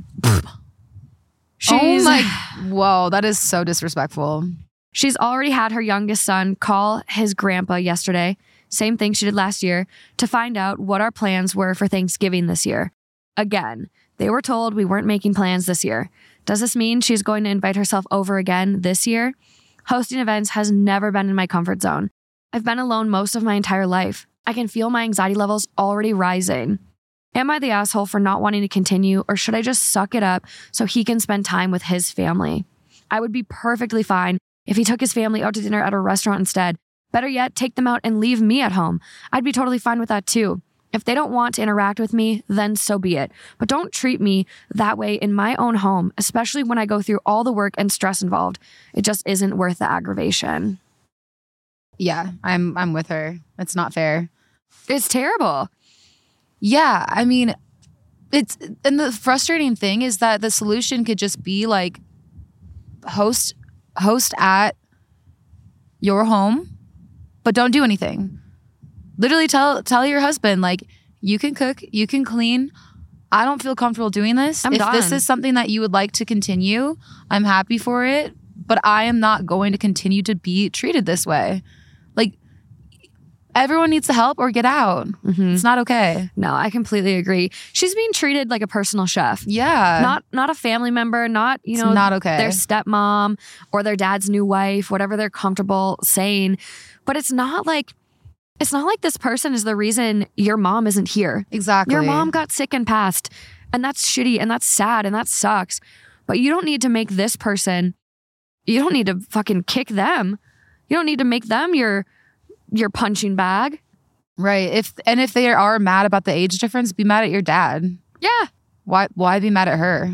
She's, oh my, whoa, that is so disrespectful. She's already had her youngest son call his grandpa yesterday, same thing she did last year, to find out what our plans were for Thanksgiving this year. Again, they were told we weren't making plans this year. Does this mean she's going to invite herself over again this year? Hosting events has never been in my comfort zone. I've been alone most of my entire life. I can feel my anxiety levels already rising. Am I the asshole for not wanting to continue, or should I just suck it up so he can spend time with his family? I would be perfectly fine if he took his family out to dinner at a restaurant instead. Better yet, take them out and leave me at home. I'd be totally fine with that too. If they don't want to interact with me, then so be it. But don't treat me that way in my own home, especially when I go through all the work and stress involved. It just isn't worth the aggravation. Yeah, I'm I'm with her. It's not fair. It's terrible. Yeah, I mean, it's, and the frustrating thing is that the solution could just be like host host at your home, but don't do anything. Literally tell tell your husband, like, you can cook, you can clean. I don't feel comfortable doing this. I'm if done. This is something that you would like to continue, I'm happy for it, but I am not going to continue to be treated this way. Like, everyone needs to help or get out. Mm-hmm. It's not okay. No, I completely agree. She's being treated like a personal chef. Yeah. Not not a family member, not, you know, it's not okay. Their stepmom or their dad's new wife, whatever they're comfortable saying. But it's not like it's not like this person is the reason your mom isn't here. Exactly. Your mom got sick and passed, and that's shitty and that's sad and that sucks. But you don't need to make this person, you don't need to fucking kick them. You don't need to make them your your punching bag. Right. If and if they are mad about the age difference, be mad at your dad. Yeah. Why why be mad at her?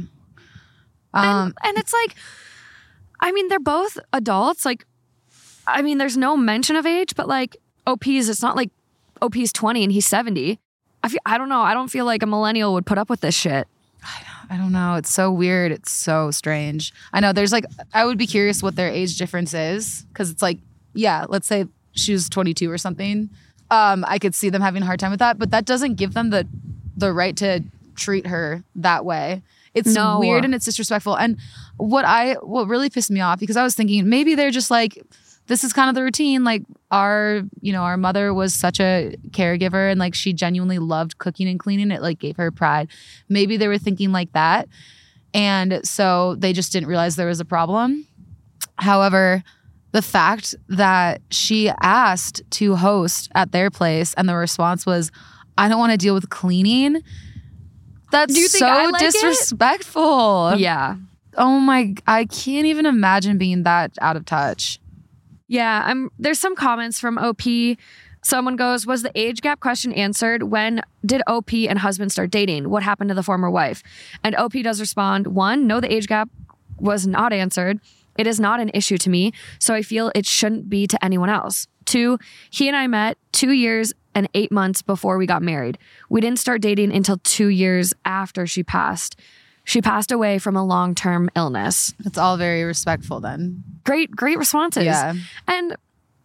Um and, and it's like, I mean, they're both adults. Like, I mean, there's no mention of age, but like O P's, it's not like O P's twenty and he's seventy. I feel, I don't know. I don't feel like a millennial would put up with this shit. I don't, I don't know. It's so weird. It's so strange. I know there's like, I would be curious what their age difference is. Cause it's like, yeah, let's say she was twenty-two or something. Um, I could see them having a hard time with that, but that doesn't give them the the right to treat her that way. It's no. weird and it's disrespectful. And what I what really pissed me off, because I was thinking maybe they're just like this is kind of the routine. Like our, you know, our mother was such a caregiver and like she genuinely loved cooking and cleaning. It like gave her pride. Maybe they were thinking like that. And so they just didn't realize there was a problem. However, the fact that she asked to host at their place and the response was, I don't want to deal with cleaning. That's Do you think so I like it? disrespectful. Yeah. Oh my, I can't even imagine being that out of touch. Yeah, I'm there's some comments from O P. Someone goes, was the age gap question answered? When did O P and husband start dating? What happened to the former wife? And O P does respond, one, no, the age gap was not answered. It is not an issue to me, so I feel it shouldn't be to anyone else. Two, he and I met two years and eight months before we got married. We didn't start dating until two years after she passed. She passed away from a long-term illness. It's all very respectful then. Great, great responses. Yeah. And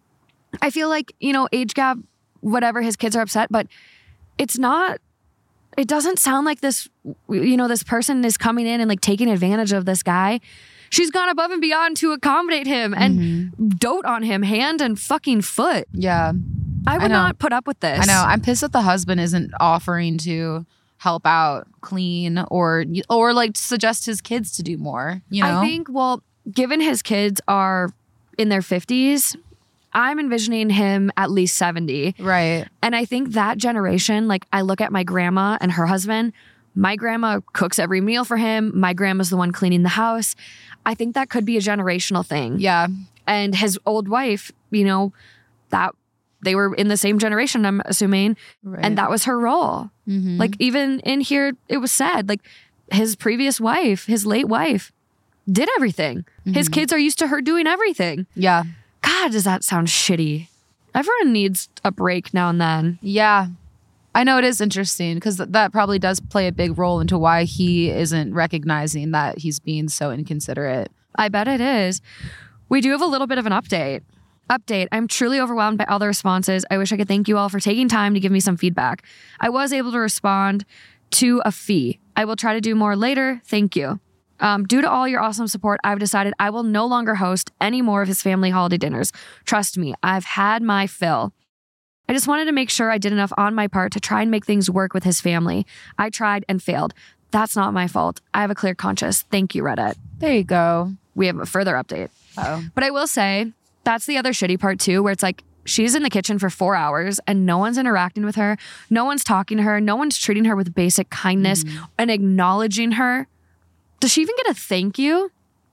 I feel like, you know, age gap, whatever, his kids are upset, but it's not, it doesn't sound like this, you know, this person is coming in and like taking advantage of this guy. She's gone above and beyond to accommodate him and mm-hmm. dote on him hand and fucking foot. Yeah. I would I not put up with this. I know. I'm pissed that the husband isn't offering to help out, clean, or or like suggest his kids to do more, you know? I think, well, given his kids are in their fifties, I'm envisioning him at least seventy. Right. And I think that generation, like I look at my grandma and her husband, my grandma cooks every meal for him. My grandma's the one cleaning the house. I think that could be a generational thing. Yeah. And his old wife, you know, that they were in the same generation, I'm assuming. Right. And that was her role. Mm-hmm. Like even in here, it was said, like his previous wife, his late wife, did everything. Mm-hmm. His kids are used to her doing everything. Yeah. God, does that sound shitty? Everyone needs a break now and then. Yeah. I know it is interesting because th- that probably does play a big role into why he isn't recognizing that he's being so inconsiderate. I bet it is. We do have a little bit of an update. Update. I'm truly overwhelmed by all the responses. I wish I could thank you all for taking time to give me some feedback. I was able to respond to a fee. I will try to do more later. Thank you. Um, due to all your awesome support, I've decided I will no longer host any more of his family holiday dinners. Trust me, I've had my fill. I just wanted to make sure I did enough on my part to try and make things work with his family. I tried and failed. That's not my fault. I have a clear conscience. Thank you, Reddit. There you go. We have a further update. Oh. But I will say, that's the other shitty part too, where it's like, she's in the kitchen for four hours and no one's interacting with her. No one's talking to her. No one's treating her with basic kindness mm. and acknowledging her. Does she even get a thank you?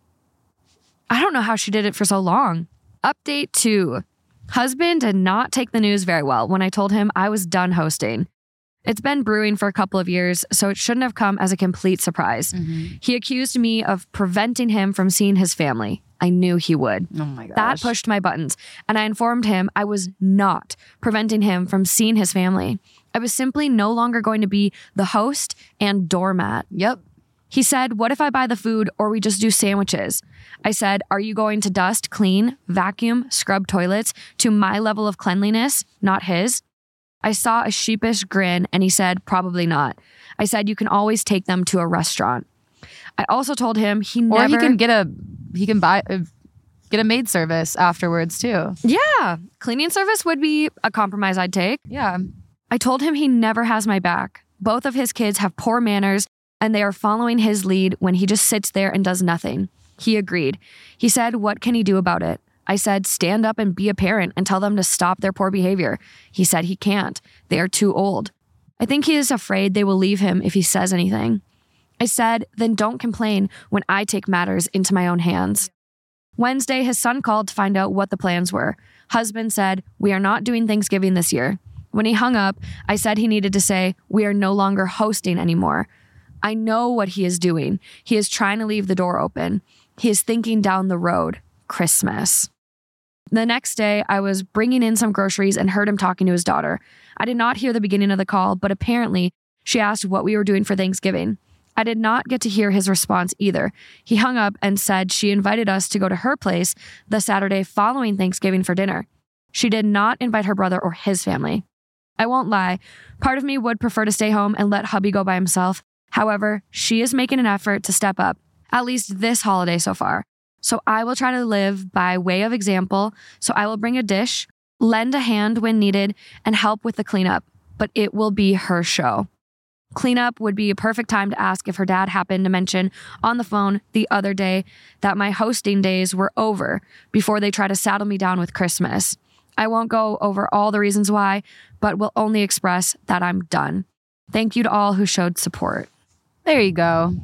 I don't know how she did it for so long. Update two. Husband did not take the news very well when I told him I was done hosting. It's been brewing for a couple of years, so it shouldn't have come as a complete surprise. Mm-hmm. He accused me of preventing him from seeing his family. I knew he would. Oh my gosh. That pushed my buttons, and I informed him I was not preventing him from seeing his family. I was simply no longer going to be the host and doormat. Yep. He said, what if I buy the food or we just do sandwiches? I said, are you going to dust, clean, vacuum, scrub toilets to my level of cleanliness, not his? I saw a sheepish grin and he said, probably not. I said, you can always take them to a restaurant. I also told him he never... Or he can get a, he can buy, uh, get a maid service afterwards too. Yeah. Cleaning service would be a compromise I'd take. Yeah. I told him he never has my back. Both of his kids have poor manners and they are following his lead when he just sits there and does nothing. He agreed. He said, what can he do about it? I said, stand up and be a parent and tell them to stop their poor behavior. He said he can't. They are too old. I think he is afraid they will leave him if he says anything. I said, then don't complain when I take matters into my own hands. Wednesday, his son called to find out what the plans were. Husband said, we are not doing Thanksgiving this year. When he hung up, I said he needed to say, we are no longer hosting anymore. I know what he is doing. He is trying to leave the door open. He is thinking down the road. Christmas. The next day, I was bringing in some groceries and heard him talking to his daughter. I did not hear the beginning of the call, but apparently she asked what we were doing for Thanksgiving. I did not get to hear his response either. He hung up and said she invited us to go to her place the Saturday following Thanksgiving for dinner. She did not invite her brother or his family. I won't lie. Part of me would prefer to stay home and let hubby go by himself. However, she is making an effort to step up, at least this holiday so far. So I will try to live by way of example. So I will bring a dish, lend a hand when needed, and help with the cleanup. But it will be her show. Cleanup would be a perfect time to ask if her dad happened to mention on the phone the other day that my hosting days were over before they try to saddle me down with Christmas. I won't go over all the reasons why, but will only express that I'm done. Thank you to all who showed support. There you go.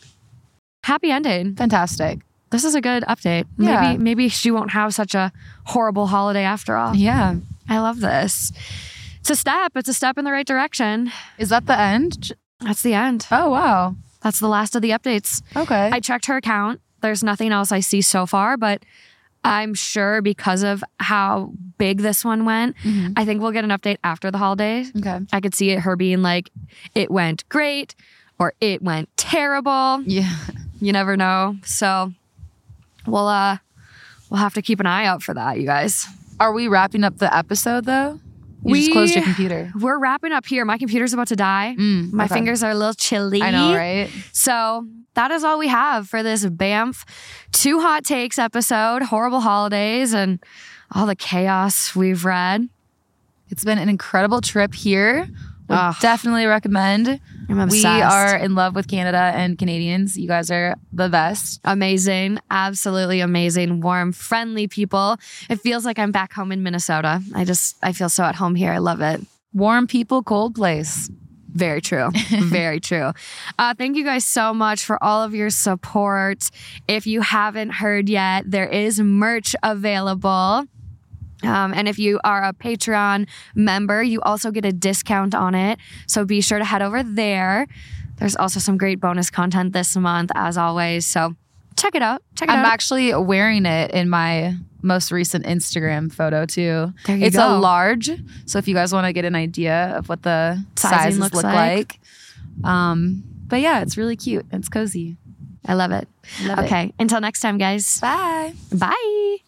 Happy ending. Fantastic. This is a good update. Yeah. Maybe maybe she won't have such a horrible holiday after all. Yeah. I love this. It's a step. It's a step in the right direction. Is that the end? That's the end. Oh, wow. That's the last of the updates. Okay. I checked her account. There's nothing else I see so far, but I'm sure because of how big this one went, Mhm. I think we'll get an update after the holidays. Okay. I could see it, her being like, it went great or it went terrible. Yeah. You never know. So we'll uh we'll have to keep an eye out for that, you guys. Are we wrapping up the episode though? You we just closed your computer. We're wrapping up here. My computer's about to die. Mm, My okay. fingers are a little chilly. I know, right? So that is all we have for this B A M F Two Hot Takes episode. Horrible holidays and all the chaos we've read. It's been an incredible trip here. Would Ugh. definitely recommend. I'm obsessed. We are in love with Canada and Canadians. You guys are the best. Amazing. Absolutely amazing. Warm, friendly people. It feels like I'm back home in Minnesota. I just, I feel so at home here. I love it. Warm people, cold place. Very true. Very true. Uh, thank you guys so much for all of your support. If you haven't heard yet, there is merch available. Um, and if you are a Patreon member, you also get a discount on it. So be sure to head over there. There's also some great bonus content this month, as always. So check it out. Check it I'm out. actually wearing it in my most recent Instagram photo too. There you it's go. a large. So if you guys want to get an idea of what the Sizing sizes looks look like. like. Um, but yeah, it's really cute. It's cozy. I love it. Love it. Okay. Until next time, guys. Bye. Bye.